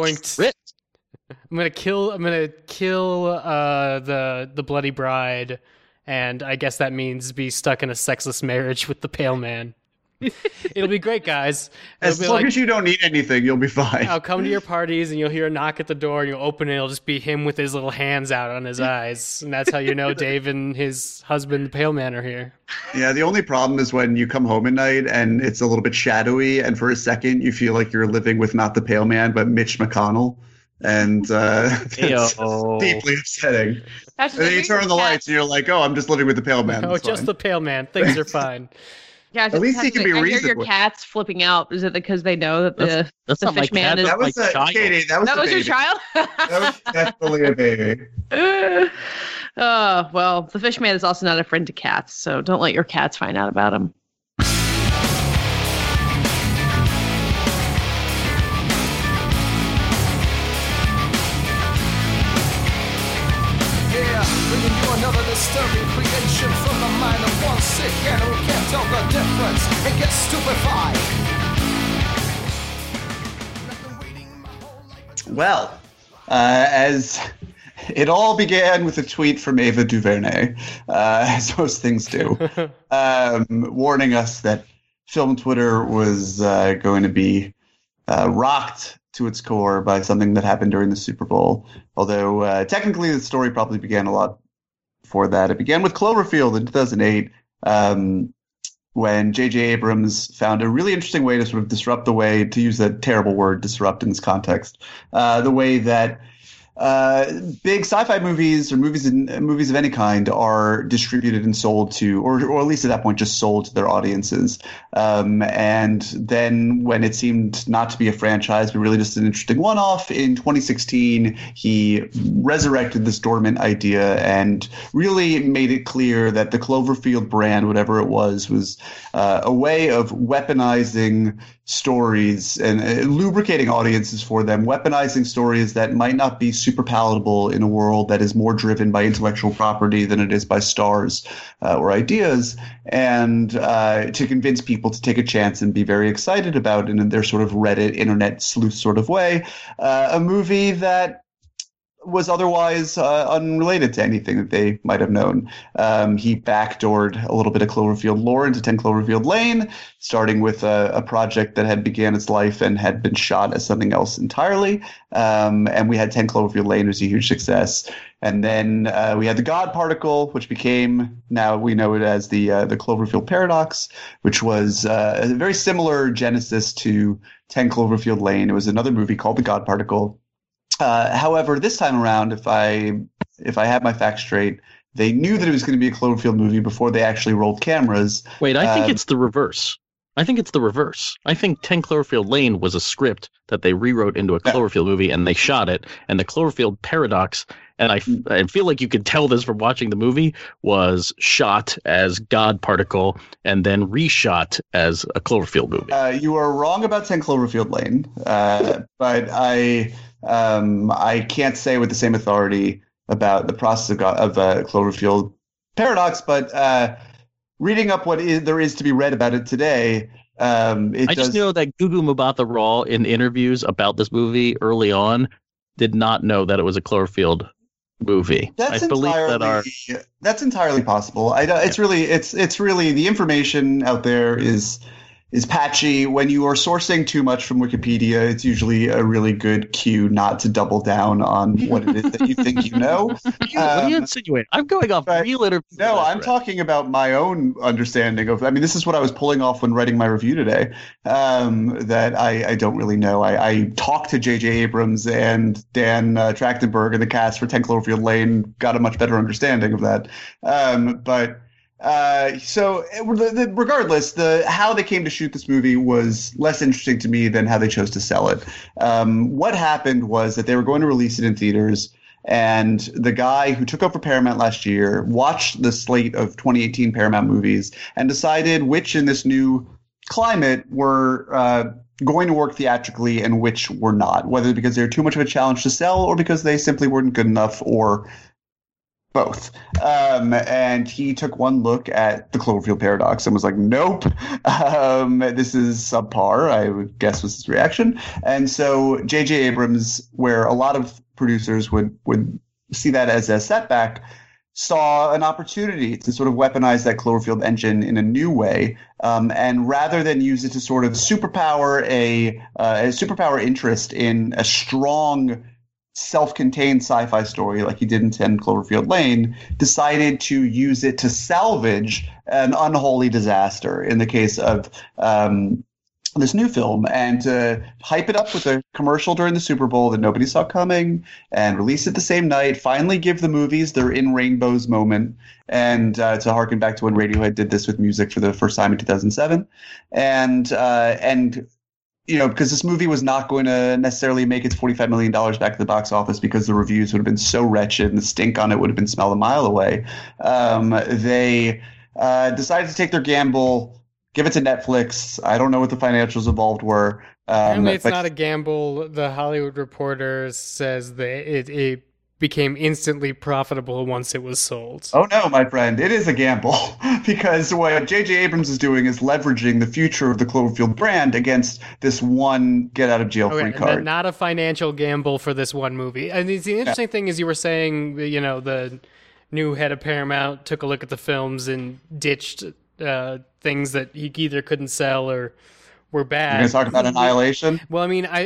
kill the bloody bride, and I guess that means be stuck in a sexless marriage with the Pale Man. It'll be great, guys. As long as you don't need anything, you'll be fine. I'll come to your parties, and you'll hear a knock at the door, and you'll open it. It'll just be him with his little hands out on his eyes, and that's how you know Dave and his husband, the Pale Man, are here. Yeah, the only problem is when you come home at night and it's a little bit shadowy, and for a second you feel like you're living with not the Pale Man, but Mitch McConnell. And it's deeply upsetting. And then you turn on the lights and you're like, oh, I'm just living with the Pale Man. Oh, just the Pale Man. Things are fine. Yeah, at least he can be reasonable. I hear your cats flipping out. Is it because they know that the fish man is? That was Katie. That was your child. That was definitely a baby. Well, the fish man is also not a friend to cats, so don't let your cats find out about him. Another disturbing creation from the mind of one sick and who can't tell the difference and gets stupefied. Well, as it all began with a tweet from Ava DuVernay, as most things do, warning us that film Twitter was going to be rocked to its core by something that happened during the Super Bowl. Although technically the story probably began a lot before that. It began with Cloverfield in 2008, when J.J. Abrams found a really interesting way to sort of disrupt the way, to use that terrible word, disrupt in this context, the way that big sci-fi movies or movies of any kind are distributed and sold to, or at least at that point, just sold to their audiences. And then when it seemed not to be a franchise, but really just an interesting one-off, in 2016, he resurrected this dormant idea and really made it clear that the Cloverfield brand, whatever it was a way of weaponizing stories and lubricating audiences for them, weaponizing stories that might not be super palatable in a world that is more driven by intellectual property than it is by stars or ideas, and to convince people to take a chance and be very excited about, in their sort of Reddit internet sleuth sort of way, a movie that was otherwise unrelated to anything that they might have known. He backdoored a little bit of Cloverfield lore into 10 Cloverfield Lane, starting with a project that had began its life and had been shot as something else entirely. And we had 10 Cloverfield Lane, was a huge success. And then we had The God Particle, which became, now we know it as the Cloverfield Paradox, which was a very similar genesis to 10 Cloverfield Lane. It was another movie called The God Particle. However, this time around, if I have my facts straight, they knew that it was going to be a Cloverfield movie before they actually rolled cameras. Wait, I think it's the reverse. I think it's the reverse. I think 10 Cloverfield Lane was a script that they rewrote into a Cloverfield movie, and they shot it. And the Cloverfield paradox, and I feel like you could tell this from watching the movie, was shot as God Particle and then reshot as a Cloverfield movie. You are wrong about 10 Cloverfield Lane, but I can't say with the same authority about the process of Cloverfield paradox, but reading up what there is to be read about it today, just know that Gugu Mbatha-Raw in interviews about this movie early on did not know that it was a Cloverfield movie. That's entirely possible. It's really the information out there is patchy. When you are sourcing too much from Wikipedia, it's usually a really good cue not to double down on what it is that you think you know. What are you insinuating? I'm going off real interviews. No, I'm talking about my own understanding of. I mean, this is what I was pulling off when writing my review today. That I don't really know. I talked to J.J. Abrams and Dan Trachtenberg and the cast for 10 Cloverfield Lane, got a much better understanding of that. Regardless, how they came to shoot this movie was less interesting to me than how they chose to sell it. What happened was that they were going to release it in theaters, and the guy who took over Paramount last year watched the slate of 2018 Paramount movies and decided which in this new climate were going to work theatrically and which were not, whether because they're too much of a challenge to sell or because they simply weren't good enough, or both. And he took one look at the Cloverfield paradox and was like, nope, this is subpar, I would guess was his reaction. And so J.J. Abrams, where a lot of producers would see that as a setback, saw an opportunity to sort of weaponize that Cloverfield engine in a new way. And rather than use it to sort of superpower a superpower interest in a strong self-contained sci-fi story like he did in 10 Cloverfield Lane, decided to use it to salvage an unholy disaster in the case of this new film, and to hype it up with a commercial during the Super Bowl that nobody saw coming, and release it the same night, finally give the movies their in rainbows moment, and to harken back to when Radiohead did this with music for the first time in 2007. And you know, because this movie was not going to necessarily make its $45 million back at the box office because the reviews would have been so wretched and the stink on it would have been smelled a mile away. They decided to take their gamble, give it to Netflix. I don't know what the financials involved were. Apparently it's not a gamble. The Hollywood Reporter says that it became instantly profitable once it was sold. Oh no, my friend, it is a gamble, because what J.J. Abrams is doing is leveraging the future of the Cloverfield brand against this one get-out-of-jail-free card. Not a financial gamble for this one movie. And the interesting thing is, you were saying, you know, the new head of Paramount took a look at the films and ditched things that he either couldn't sell or were bad. You're going to talk about Annihilation? Well, I mean,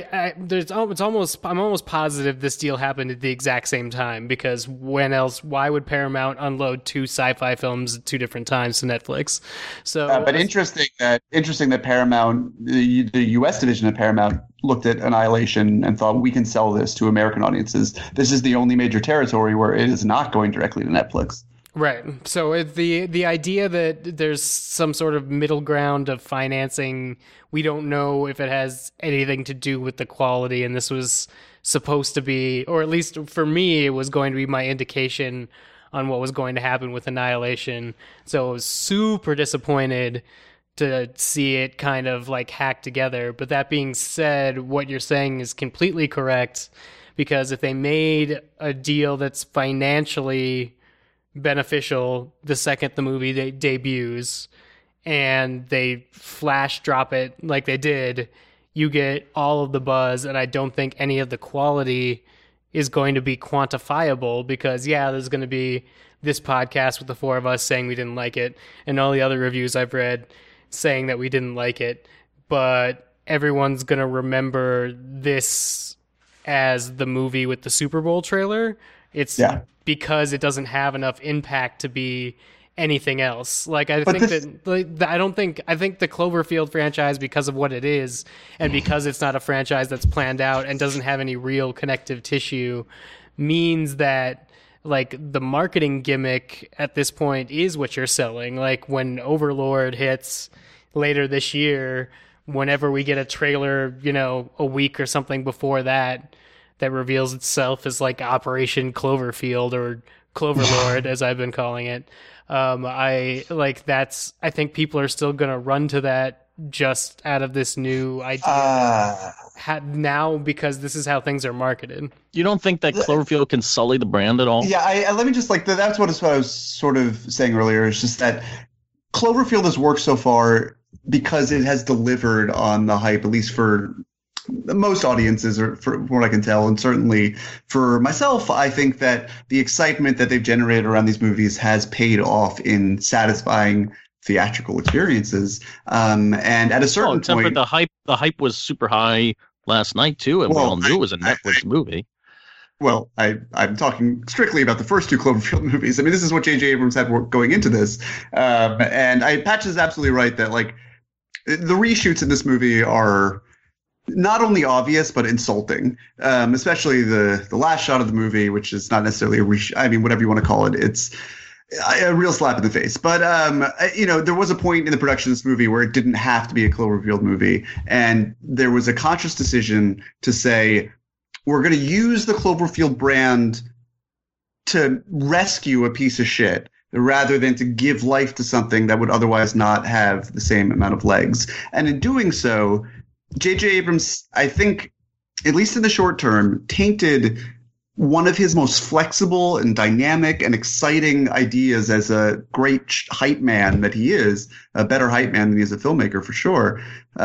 I'm almost positive this deal happened at the exact same time, because why would Paramount unload two sci-fi films at two different times to Netflix? So, but interesting that Paramount, the U.S. division of Paramount, looked at Annihilation and thought, we can sell this to American audiences. This is the only major territory where it is not going directly to Netflix. Right. So the idea that there's some sort of middle ground of financing, we don't know if it has anything to do with the quality, and this was supposed to be, or at least for me, it was going to be my indication on what was going to happen with Annihilation. So I was super disappointed to see it kind of like hacked together. But that being said, what you're saying is completely correct, because if they made a deal that's financially beneficial the second the movie debuts and they flash drop it like they did, you get all of the buzz, and I don't think any of the quality is going to be quantifiable, because there's going to be this podcast with the four of us saying we didn't like it, and all the other reviews I've read saying that we didn't like it, but everyone's going to remember this as the movie with the Super Bowl trailer. It's because it doesn't have enough impact to be anything else. Like, I think the Cloverfield franchise, because of what it is, and because it's not a franchise that's planned out and doesn't have any real connective tissue, means that, like, the marketing gimmick at this point is what you're selling. Like, when Overlord hits, later this year, whenever we get a trailer, a week or something before that reveals itself as like Operation Cloverfield or Cloverlord, as I've been calling it. I think people are still going to run to that just out of this new idea now, because this is how things are marketed. You don't think that Cloverfield can sully the brand at all? Yeah, let me just that's what I was sort of saying earlier. Is just that Cloverfield has worked so far because it has delivered on the hype, at least for most audiences, or from what I can tell, and certainly for myself. I think that the excitement that they've generated around these movies has paid off in satisfying theatrical experiences. And at a certain point, for the hype was super high last night too, and we all knew it was a Netflix movie. Well, I'm talking strictly about the first two Cloverfield movies. I mean, this is what J.J. Abrams had going into this. And Patch is absolutely right that, like, the reshoots in this movie are not only obvious, but insulting, especially the last shot of the movie, which is not necessarily a reshoot. I mean, whatever you want to call it. It's a real slap in the face. But, there was a point in the production of this movie where it didn't have to be a Cloverfield movie. And there was a conscious decision to say, we're going to use the Cloverfield brand to rescue a piece of shit rather than to give life to something that would otherwise not have the same amount of legs. And in doing so, J.J. Abrams, I think, at least in the short term, tainted one of his most flexible and dynamic and exciting ideas as a great hype man that he is, a better hype man than he is a filmmaker for sure.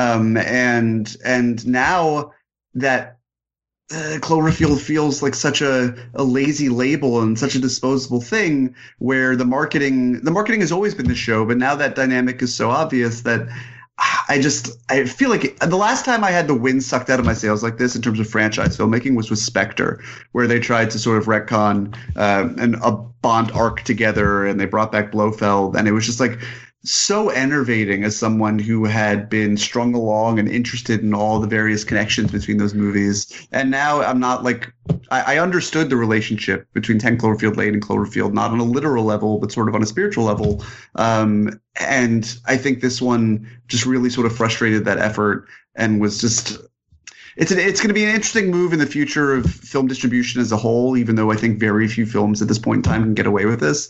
And now that Cloverfield feels like such a lazy label and such a disposable thing, where the marketing has always been the show, but now that dynamic is so obvious that I feel like the last time I had the wind sucked out of my sails like this in terms of franchise filmmaking was with Spectre, where they tried to sort of retcon a Bond arc together, and they brought back Blofeld, and it was just like so enervating as someone who had been strung along and interested in all the various connections between those movies. And now I'm not like – I understood the relationship between 10 Cloverfield Lane and Cloverfield, not on a literal level, but sort of on a spiritual level. And I think this one just really sort of frustrated that effort and was just – it's going to be an interesting move in the future of film distribution as a whole, even though I think very few films at this point in time can get away with this.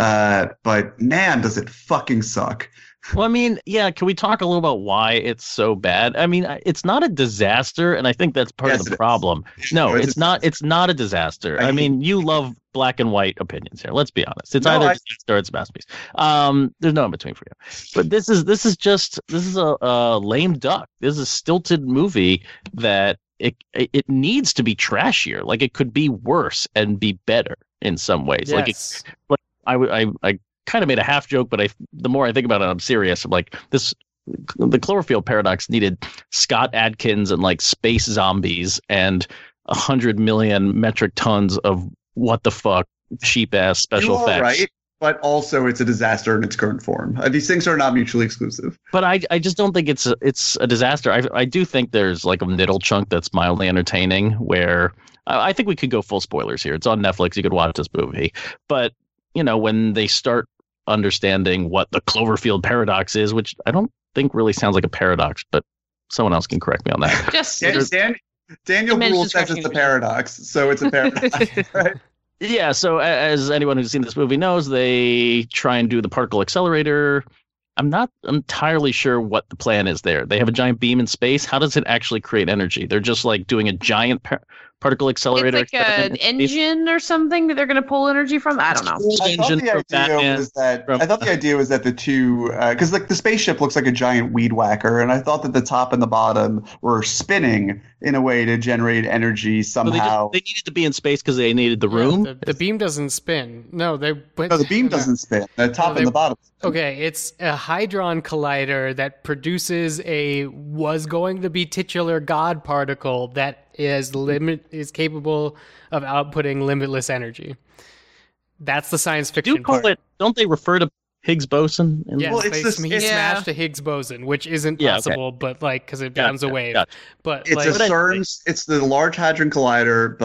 But man, does it fucking suck. Well, I mean, yeah, can we talk a little about why it's so bad? I mean, it's not a disaster, and I think that's part of the problem. No, it's not. It's not a disaster. I mean, you love black and white opinions here. Let's be honest. It's either a disaster or it's a masterpiece. There's no in between for you. But this is a lame duck. This is a stilted movie that it needs to be trashier. Like, it could be worse and be better in some ways. Yes. I kind of made a half joke, but the more I think about it, I'm serious. I'm like, the Cloverfield paradox needed Scott Adkins and like space zombies and 100 million metric tons of what the fuck cheap ass special effects. Right, but also it's a disaster in its current form. These things are not mutually exclusive. But I just don't think it's a disaster. I do think there's like a middle chunk that's mildly entertaining, where I think we could go full spoilers here. It's on Netflix. You could watch this movie, but when they start understanding what the Cloverfield paradox is, which I don't think really sounds like a paradox, but someone else can correct me on that. Daniel Bruhl says it's a paradox, so it's a paradox, right? Yeah, so as anyone who's seen this movie knows, they try and do the particle accelerator. I'm not entirely sure what the plan is there. They have a giant beam in space. How does it actually create energy? They're just like doing a giant particle accelerator. It's like an engine or something that they're going to pull energy from. I don't know. I thought the idea was that the two, because like the spaceship looks like a giant weed whacker, and I thought that the top and the bottom were spinning in a way to generate energy somehow. So they needed to be in space because they needed the room. The beam doesn't spin. No, the beam doesn't spin. The top and the bottom. Okay, it's a hadron collider that produces was going to be titular God particle that is capable of outputting limitless energy. That's the science fiction part. Don't they refer to Higgs boson? He smashed a Higgs boson, which isn't possible, but like because it becomes a wave. But it's it's the Large Hadron Collider, but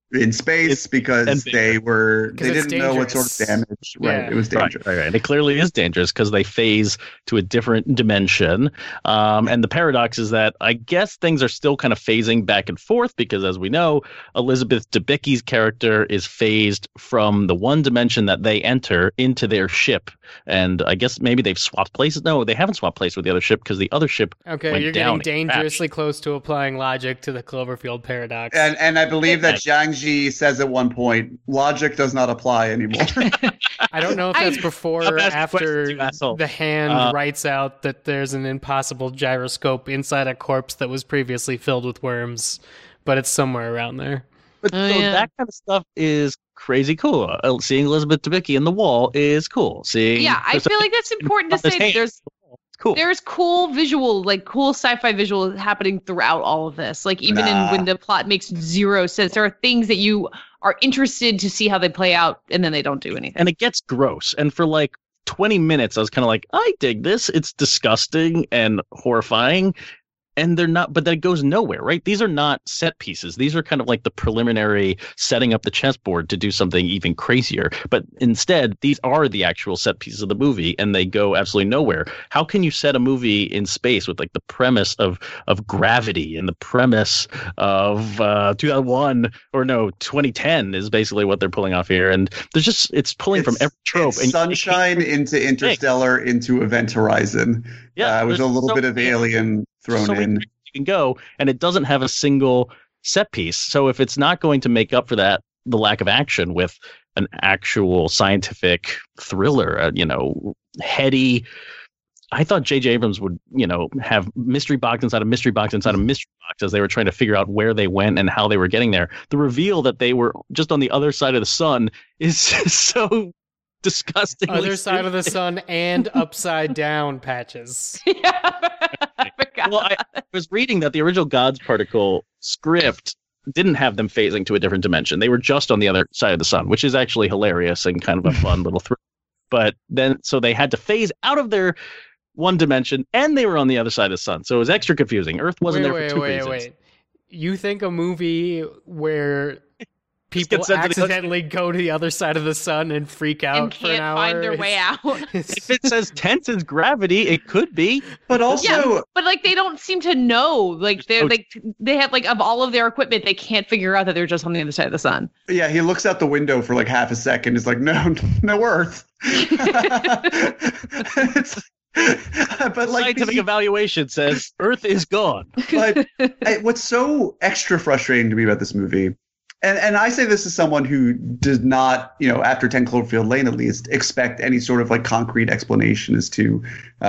in space because they didn't know what sort of damage. Right, Yeah. it was dangerous. Right. It clearly is dangerous because they phase to a different dimension. And the paradox is that I guess things are still kind of phasing back and forth because, as we know, Elizabeth Debicki's character is phased from the one dimension that they enter into their ship. And I guess maybe they've swapped places. No, they haven't swapped places with the other ship because the other ship went you're down getting dangerously close to applying logic to the Cloverfield paradox. And I believe that Zhang Ji says at one point, logic does not apply anymore. I don't know if that's before or after the hand writes out that there's an impossible gyroscope inside a corpse that was previously filled with worms, but it's somewhere around there. But that kind of stuff is crazy cool. Seeing Elizabeth Debicki in the wall is cool. I feel like that's important to say that there's cool visual, like cool sci-fi visual happening throughout all of this. Like even when the plot makes zero sense, there are things that you are interested to see how they play out, and then they don't do anything. And it gets gross. And for like 20 minutes, I was kind of like, I dig this. It's disgusting and horrifying. And they're not, but that goes nowhere, right? These are not set pieces. These are kind of like the preliminary setting up the chessboard to do something even crazier. But instead, these are the actual set pieces of the movie, and they go absolutely nowhere. How can you set a movie in space with like the premise of gravity and the premise of 2010 is basically what they're pulling off here. And there's just, it's pulling from every trope. It's Sunshine into Interstellar into Event Horizon. Yeah, with a little bit of Alien thrown in. You can go, and it doesn't have a single set piece. So if it's not going to make up for that, the lack of action with an actual scientific thriller, heady. I thought J.J. Abrams would, have mystery box inside a mystery box inside a mystery box as they were trying to figure out where they went and how they were getting there. The reveal that they were just on the other side of the sun is so disgusting. Other side of the sun and upside down Patches. I was reading that the original God's Particle script didn't have them phasing to a different dimension. They were just on the other side of the sun, which is actually hilarious and kind of a fun little thrill. But then, so they had to phase out of their one dimension, and they were on the other side of the sun. So it was extra confusing. Earth wasn't there for two reasons. Wait. You think a movie where people accidentally go to the other side of the sun and freak out and for an hour. Can't find their way out. If it says tense is gravity, it could be. But also, but like they don't seem to know. Like they're they have like of all of their equipment, they can't figure out that they're just on the other side of the sun. Yeah, he looks out the window for like half a second. He's like, no Earth. But like scientific evaluation says Earth is gone. But what's so extra frustrating to me about this movie. And I say this as someone who did not, after 10 Cloverfield Lane at least, expect any sort of like concrete explanation as to,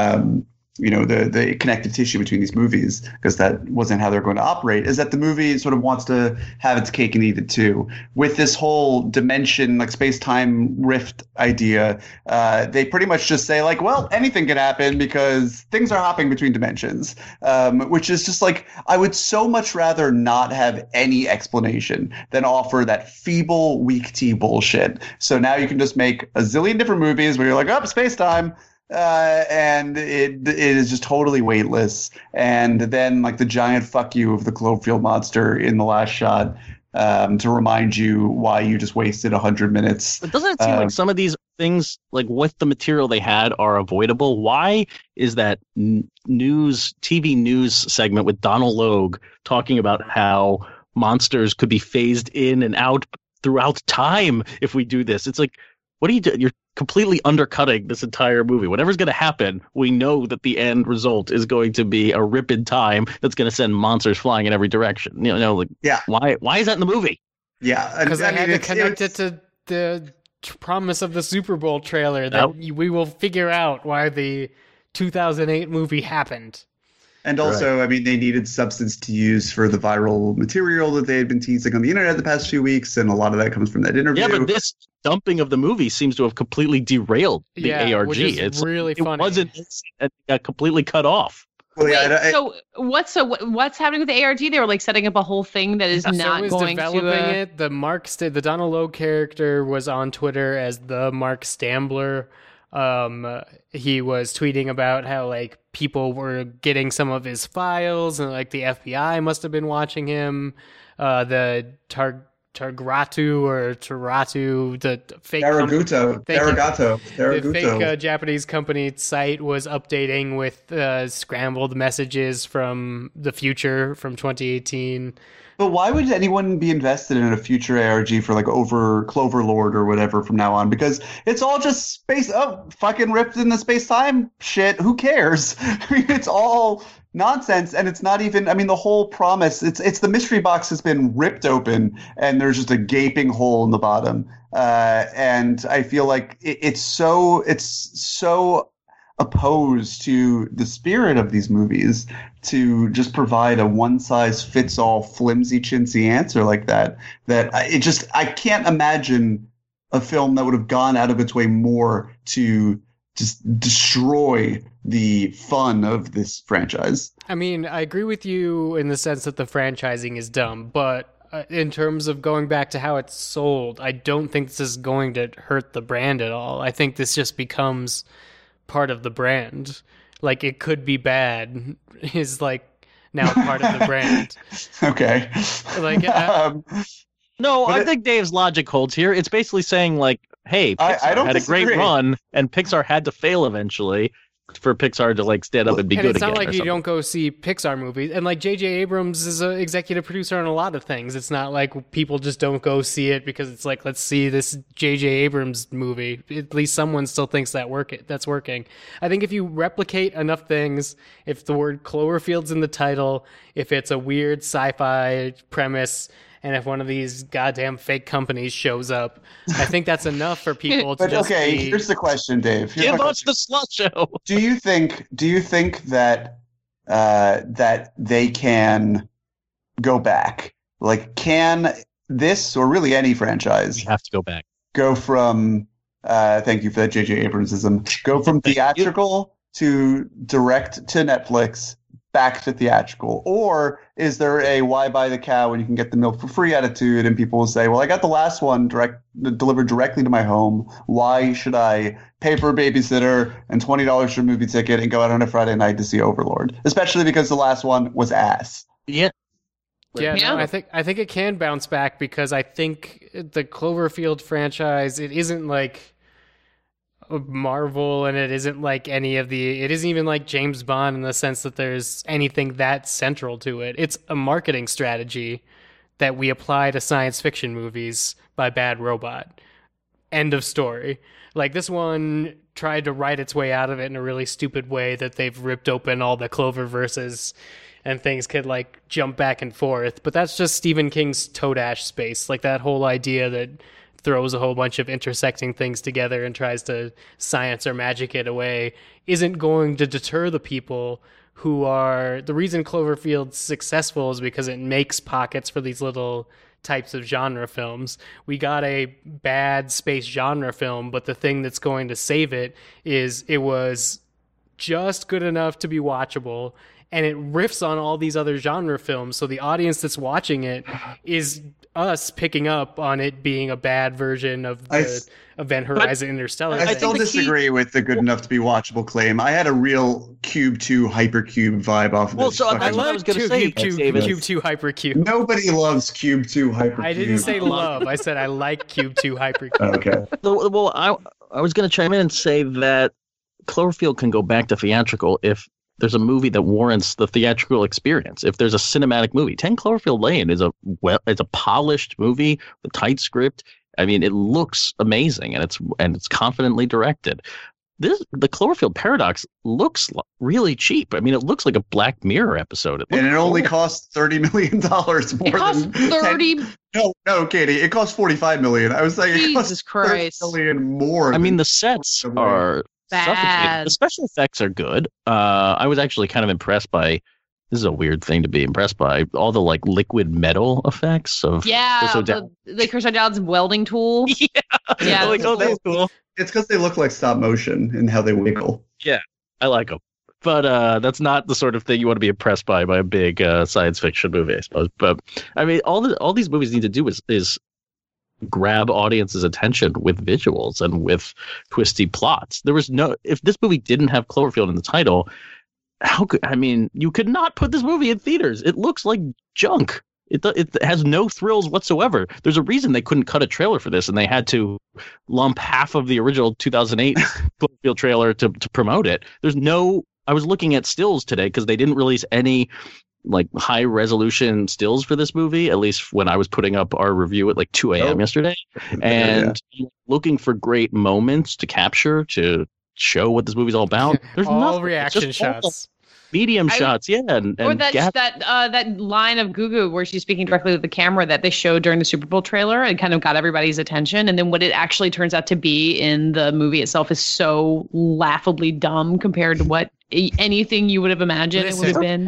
the connective tissue between these movies, because that wasn't how they're going to operate, is that the movie sort of wants to have its cake and eat it too. With this whole dimension, like space-time rift idea, they pretty much just say like, well, anything can happen because things are hopping between dimensions, which is just like, I would so much rather not have any explanation than offer that feeble, weak tea bullshit. So now you can just make a zillion different movies where you're like, oh, space-time. And it is just totally weightless. And then like the giant fuck you of the Cloverfield monster in the last shot to remind you why you just wasted 100 minutes. But doesn't it seem like some of these things, like with the material they had, are avoidable? Why is that TV news segment with Donald Logue talking about how monsters could be phased in and out throughout time if we do this? It's like, what do you do? You're completely undercutting this entire movie. Whatever's going to happen, we know that the end result is going to be a rip in time that's going to send monsters flying in every direction. Why is that in the movie? Yeah, because I had to connect it to the promise of the Super Bowl trailer that we will figure out why the 2008 movie happened. And also, right. I mean, they needed substance to use for the viral material that they had been teasing on the internet the past few weeks, and a lot of that comes from that interview. Yeah, but this dumping of the movie seems to have completely derailed the ARG. Which is really funny. It wasn't completely cut off. Well, Wait, so what's happening with the ARG? They were like setting up a whole thing that is not going developing to. It. The Donald Logue character was on Twitter as the Mark Stambler. He was tweeting about how like people were getting some of his files and like the FBI must have been watching him. The Targratu or Taratu, the fake Daragato. The fake Japanese company site was updating with scrambled messages from the future from 2018. But why would anyone be invested in a future ARG for like over Cloverlord or whatever from now on? Because it's all just space, fucking ripped in the space-time shit. Who cares? I mean, it's all nonsense, and it's not even, I mean, the whole promise, it's the mystery box has been ripped open, and there's just a gaping hole in the bottom. And I feel like it's so opposed to the spirit of these movies to just provide a one-size-fits-all flimsy chintzy answer like that I can't imagine a film that would have gone out of its way more to just destroy the fun of this franchise. I mean, I agree with you in the sense that the franchising is dumb, but in terms of going back to how it's sold, I don't think this is going to hurt the brand at all. I think this just becomes part of the brand. Like, it could be bad is like now part of the brand. Okay. Like, no, I think Dave's logic holds here. It's basically saying like, hey, Pixar had a great run, and Pixar had to fail eventually for Pixar to like stand up and be good again. And it's not like you don't go see Pixar movies. And like J.J. Abrams is an executive producer on a lot of things. It's not like people just don't go see it because it's like, let's see this J.J. Abrams movie. At least someone still thinks that's working. I think if you replicate enough things, if the word Cloverfield's in the title, if it's a weird sci-fi premise, and if one of these goddamn fake companies shows up, I think that's enough for people to just here's the question, Dave. Give us the slut show. Do you think that that they can go back? Like, can this, or really any franchise, have to go back? Go from thank you for that, J.J. Abramsism. Go from theatrical to direct to Netflix, back to theatrical? Or is there a why buy the cow when you can get the milk for free attitude, and people will say, well, I got the last one delivered directly to my home. Why should I pay for a babysitter and $20 for a movie ticket and go out on a Friday night to see Overlord? Especially because the last one was ass. Yeah. Yeah, no, I think it can bounce back, because I think the Cloverfield franchise, it isn't like Marvel, and it isn't like it isn't even like James Bond in the sense that there's anything that central to it. It's a marketing strategy that we apply to science fiction movies by Bad Robot. End of story. Like, this one tried to write its way out of it in a really stupid way that they've ripped open all the Cloververses and things could like jump back and forth. But that's just Stephen King's Toadash space. Like, that whole idea that throws a whole bunch of intersecting things together and tries to science or magic it away isn't going to deter the people who are... The reason Cloverfield's successful is because it makes pockets for these little types of genre films. We got a bad space genre film, but the thing that's going to save it is it was just good enough to be watchable, and it riffs on all these other genre films, so the audience that's watching it is us picking up on it being a bad version of the Event Horizon Interstellar. I still disagree with the good enough to be watchable claim. I had a real Cube 2 Hypercube vibe off of this. Well, so I was going to say, Cube 2 Hypercube. Nobody loves Cube 2 Hypercube. I didn't say love. I said I like Cube 2 Hypercube. Okay. Well, I was going to chime in and say that Cloverfield can go back to theatrical if there's a movie that warrants the theatrical experience. If there's a cinematic movie, 10 Cloverfield Lane is it's a polished movie, a tight script. I mean, it looks amazing, and it's confidently directed. The Cloverfield Paradox looks really cheap. I mean, it looks like a Black Mirror episode. And it only costs $30 million more. It costs 30. No, Katie, it costs $45 million. I was saying it Jesus Christ. $30 million more. I mean, the sets are bad. The special effects are good. I was actually kind of impressed by. This is a weird thing to be impressed by. All the like liquid metal effects of the Chris O'Dowd's welding tool. Yeah. Like, oh, that's cool. It's because they look like stop motion and how they wiggle. Yeah, I like them. But that's not the sort of thing you want to be impressed by a big science fiction movie, I suppose. But I mean, all these movies need to do is grab audience's attention with visuals and with twisty plots. If this movie didn't have Cloverfield in the title, you could not put this movie in theaters. It looks like junk. It has no thrills whatsoever. There's a reason they couldn't cut a trailer for this, and they had to lump half of the original 2008 Cloverfield trailer to promote it. I was looking at stills today because they didn't release any like high resolution stills for this movie, at least when I was putting up our review at like 2 a.m. yesterday, and looking for great moments to capture to show what this movie's all about. There's all nothing. reaction shots. Medium shots, and or that line of Gugu where she's speaking directly with the camera that they showed during the Super Bowl trailer and kind of got everybody's attention, and then what it actually turns out to be in the movie itself is so laughably dumb compared to what anything you would have imagined it would have been.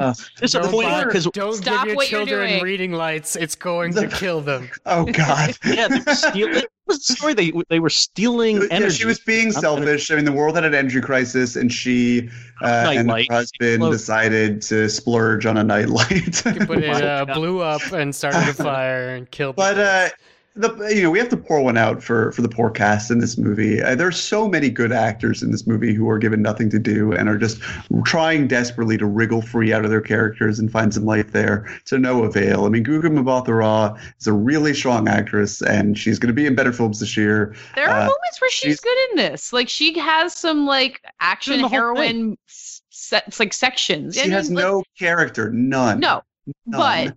Don't give your children reading lights. It's going to kill them. Oh God! Yeah, they were stealing. What was the story? They were stealing energy. Yeah, she was being selfish. I mean, the world had an energy crisis, and she and her husband decided to splurge on a nightlight. But it blew up and started a fire and killed. But we have to pour one out for the poor cast in this movie. There's so many good actors in this movie who are given nothing to do and are just trying desperately to wriggle free out of their characters and find some life there to no avail. I mean, Gugu Mbatha-Raw is a really strong actress, and she's going to be in better films this year. There are moments where she's good in this. Like, she has some like action heroine sections. She has no character, none. No, but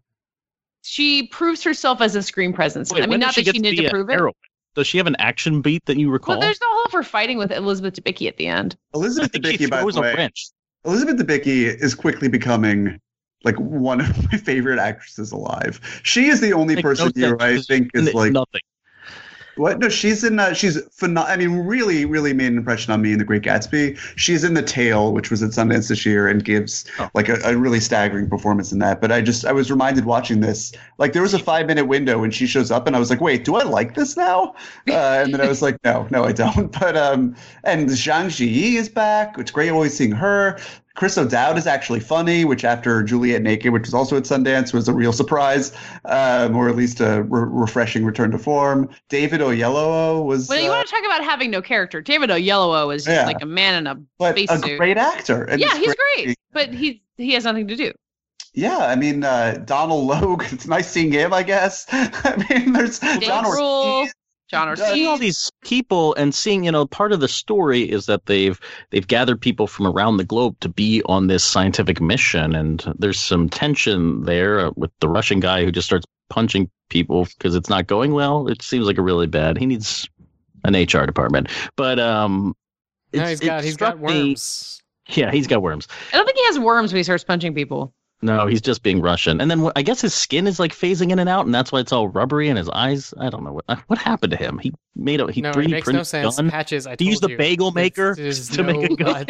she proves herself as a screen presence. Wait, I mean, not that she needed to prove it. Does she have an action beat that you recall? Well, there's the whole of her fighting with Elizabeth Debicki at the end. Elizabeth Debicki, by the way, Elizabeth Debicki is quickly becoming like one of my favorite actresses alive. She is the only person here I think is like nothing. What? No, she's in. She's phenomenal. I mean, really, really made an impression on me in The Great Gatsby. She's in The Tale, which was at Sundance this year, and gives like a really staggering performance in that. But I was reminded watching this, like there was a 5-minute window when she shows up, and I was like, wait, do I like this now? And then I was like, no, I don't. But and Zhang Ziyi is back. It's great always seeing her. Chris O'Dowd is actually funny, which after Juliet Naked, which was also at Sundance, was a real surprise, or at least a refreshing return to form. David Oyelowo was... Well, you want to talk about having no character. David Oyelowo is just like a man in a spacesuit. But a great actor. And he's great, but he has nothing to do. Yeah, I mean, Donald Logue, it's nice seeing him, I guess. I mean, there's John Ortiz. Seeing all these people and seeing, part of the story is that they've gathered people from around the globe to be on this scientific mission, and there's some tension there with the Russian guy who just starts punching people because it's not going well. It seems like a really bad. He needs an HR department, but he's got worms. Yeah, he's got worms. I don't think he has worms when he starts punching people. No, he's just being Russian. And then I guess his skin is like phasing in and out, and that's why it's all rubbery in his eyes. I don't know what happened to him. He made a 3D makes no sense. gun. Patches, he used the bagel maker to make a gun. What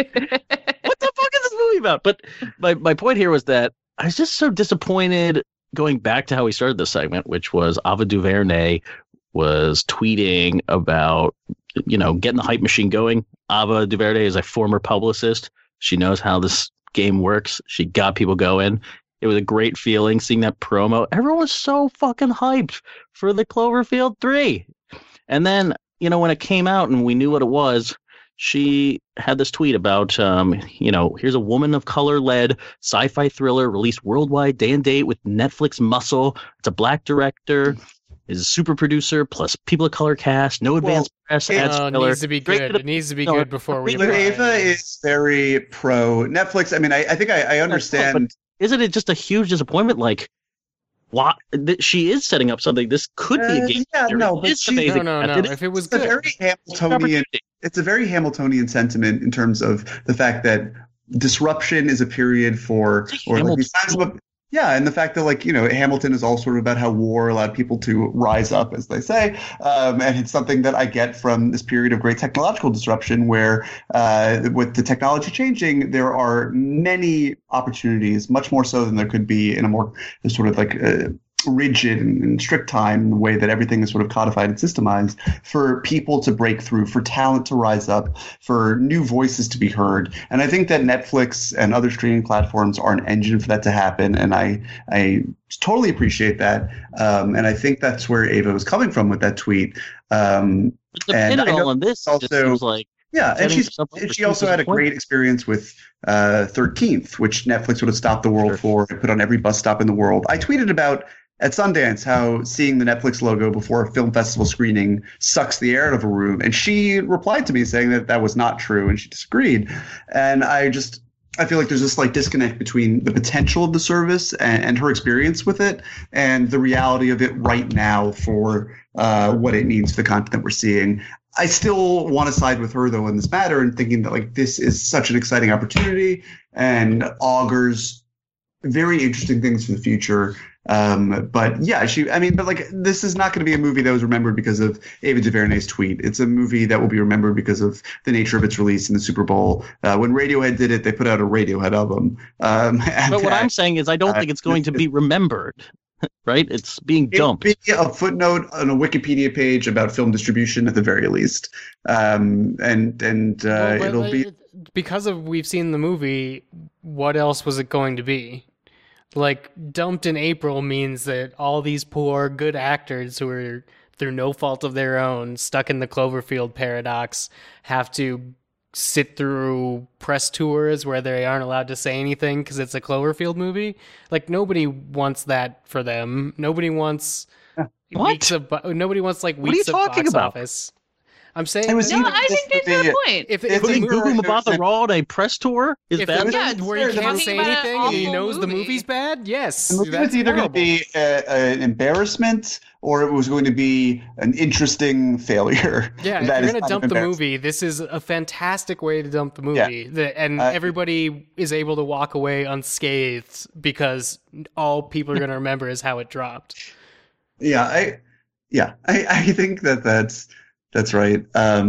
the fuck is this movie about? But my point here was that I was just so disappointed going back to how we started this segment, which was Ava DuVernay was tweeting about getting the hype machine going. Ava DuVernay is a former publicist. She knows how this game works. She got people going. It was a great feeling seeing that promo. Everyone was so fucking hyped for the Cloverfield 3. And then, when it came out and we knew what it was, she had this tweet about, here's a woman of color led sci-fi thriller released worldwide day and date with Netflix muscle. It's a black director. Is a super producer plus people of color cast. No advanced press. It needs to be good. It needs to be good before we. But Ava is very pro Netflix. I mean, I think I understand. But isn't it just a huge disappointment? Like, what? She is setting up something. This could be a game. Yeah, no, but no. If it was good, it's a very Hamiltonian sentiment in terms of the fact that disruption is a period for, or like these times of. Yeah, and the fact that, Hamilton is all sort of about how war allowed people to rise up, as they say. And it's something that I get from this period of great technological disruption where, with the technology changing, there are many opportunities, much more so than there could be in a more sort of rigid and strict time in the way that everything is sort of codified and systemized, for people to break through, for talent to rise up, for new voices to be heard. And I think that Netflix and other streaming platforms are an engine for that to happen. And I totally appreciate that. And I think that's where Ava was coming from with that tweet. The pinnacle on this also seems like Yeah, and she also had a great experience with 13th, which Netflix would have stopped the world for and put on every bus stop in the world. I tweeted about at Sundance how seeing the Netflix logo before a film festival screening sucks the air out of a room, and she replied to me saying that was not true, and she disagreed. And I feel like there's a slight disconnect between the potential of the service and her experience with it and the reality of it right now for what it means for the content that we're seeing. I still want to side with her, though, in this matter, and thinking that like this is such an exciting opportunity and augurs very interesting things for the future. But yeah, this is not going to be a movie that was remembered because of Ava DuVernay's tweet. It's a movie that will be remembered because of the nature of its release in the Super Bowl. When Radiohead did it, they put out a Radiohead album. But what I'm saying is I don't think it's going to be remembered, right? It's being dumped. It'll be a footnote on a Wikipedia page about film distribution at the very least. It'll be... Because we've seen the movie, what else was it going to be? Like, dumped in April means that all these poor, good actors who are, through no fault of their own, stuck in the Cloverfield paradox, have to sit through press tours where they aren't allowed to say anything because it's a Cloverfield movie. Like, nobody wants that for them. Nobody wants weeks of box office. I'm saying I think that's a good point. If putting Gugu Mbatha Raw on a press tour is bad. Where you can't say anything and he knows the movie's bad, yes. The movie was either going to be an embarrassment or it was going to be an interesting failure. Yeah, if you're going to dump the movie, this is a fantastic way to dump the movie. Yeah. Everybody is able to walk away unscathed because all people are going to remember is how it dropped. I think that's right.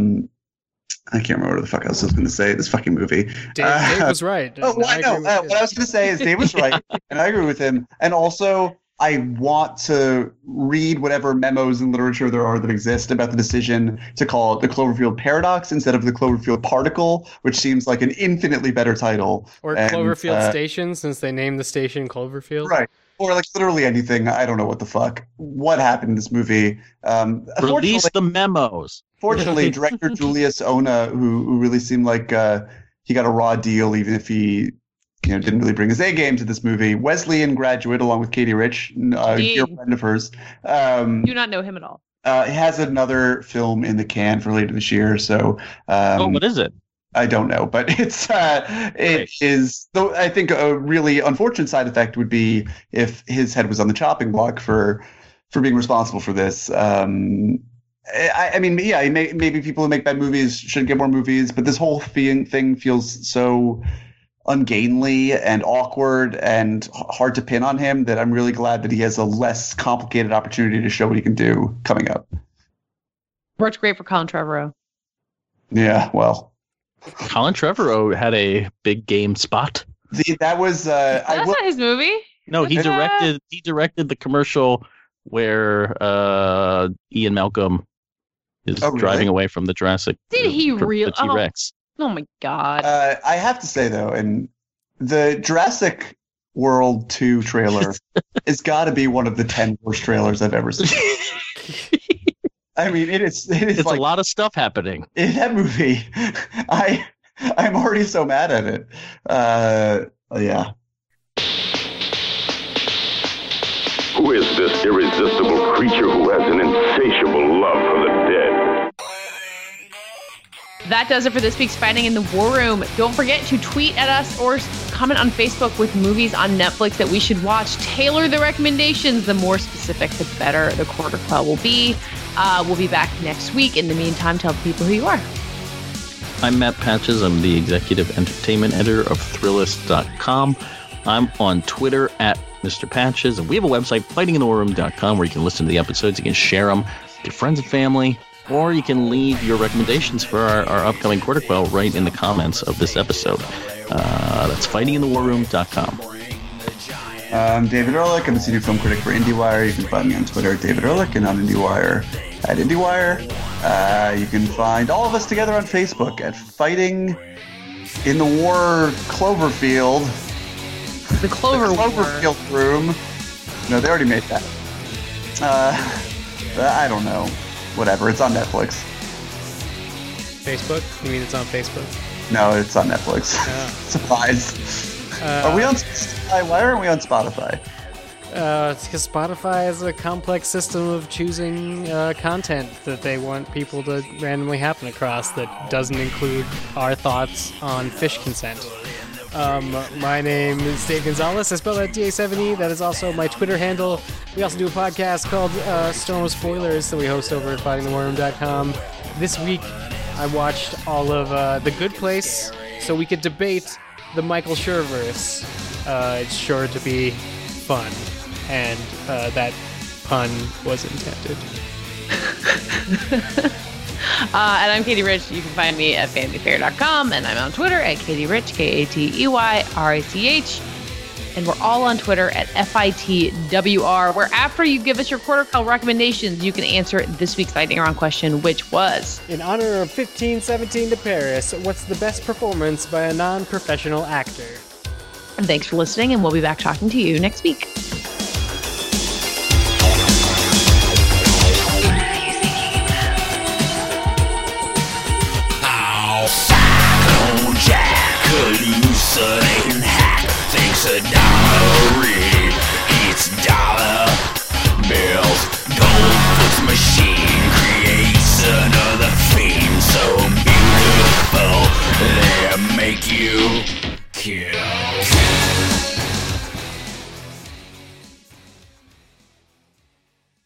I can't remember what the fuck else I was going to say. This fucking movie. Dave was right. What I was going to say is Dave was right, and I agree with him. And also, I want to read whatever memos and literature there are that exist about the decision to call it the Cloverfield Paradox instead of the Cloverfield Particle, which seems like an infinitely better title. Or Cloverfield Station, since they named the station Cloverfield. Right. Or like literally anything. I don't know what the fuck. What happened in this movie? Release the memos. Fortunately, director Julius Ona, who really seemed like he got a raw deal, even if he didn't really bring his A game to this movie. Wesleyan graduate, along with Katie Rich, a dear friend of hers. Do not know him at all. He has another film in the can for later this year. So, what is it? I don't know, but it is. Though I think a really unfortunate side effect would be if his head was on the chopping block for being responsible for this. Maybe people who make bad movies should get more movies, but this whole thing feels so ungainly and awkward and hard to pin on him that I'm really glad that he has a less complicated opportunity to show what he can do coming up. Worked great for Colin Trevorrow. Yeah, well. Colin Trevorrow had a big game spot. That was that's not his movie. No, he directed the commercial where Ian Malcolm is driving away from the Jurassic. Did he really? The T-Rex. Oh my god! I have to say though, and the Jurassic World 2 trailer has got to be one of the 10 worst trailers I've ever seen. I mean, it's like, a lot of stuff happening in that movie. I'm already so mad at it. Yeah. Who is this irresistible creature who has an insatiable love for the dead? That does it for this week's Fighting in the War Room. Don't forget to tweet at us or comment on Facebook with movies on Netflix that we should watch. Tailor the recommendations. The more specific, the better the Quarter Quell will be. We'll be back next week. In the meantime, tell people who you are. I'm Matt Patches. I'm the executive entertainment editor of Thrillist.com. I'm on Twitter at Mr. Patches. And we have a website, fightinginthewarroom.com, where you can listen to the episodes. You can share them with your friends and family, or you can leave your recommendations for our upcoming Quarter Quell right in the comments of this episode. That's fightinginthewarroom.com. I'm David Ehrlich. I'm the senior film critic for IndieWire. You can find me on Twitter at David Ehrlich and on IndieWire at IndieWire. You can find all of us together on Facebook at Fighting in the War Cloverfield. The Cloverfield Room. No, they already made that. I don't know. Whatever. It's on Netflix. Facebook? You mean it's on Facebook? No, it's on Netflix. Oh. Surprise. Are we on Spotify? Why aren't we on Spotify? It's because Spotify has a complex system of choosing content that they want people to randomly happen across that doesn't include our thoughts on fish consent. My name is Dave Gonzalez. I spell that DA7E. That is also my Twitter handle. We also do a podcast called Storm of Spoilers that we host over at fightingtheworm.com. This week, I watched all of The Good Place so we could debate the Michael Schur-verse. It's sure to be fun, and that pun was intended. And I'm Katie Rich. You can find me at familyfair.com, and I'm on Twitter at Katie Rich, KateyRich. And we're all on Twitter at FITWR, where after you give us your quarter call recommendations, you can answer this week's lightning round question, which was, in honor of 1517 to Paris, what's the best performance by a non-professional actor? And thanks for listening, and we'll be back talking to you next week.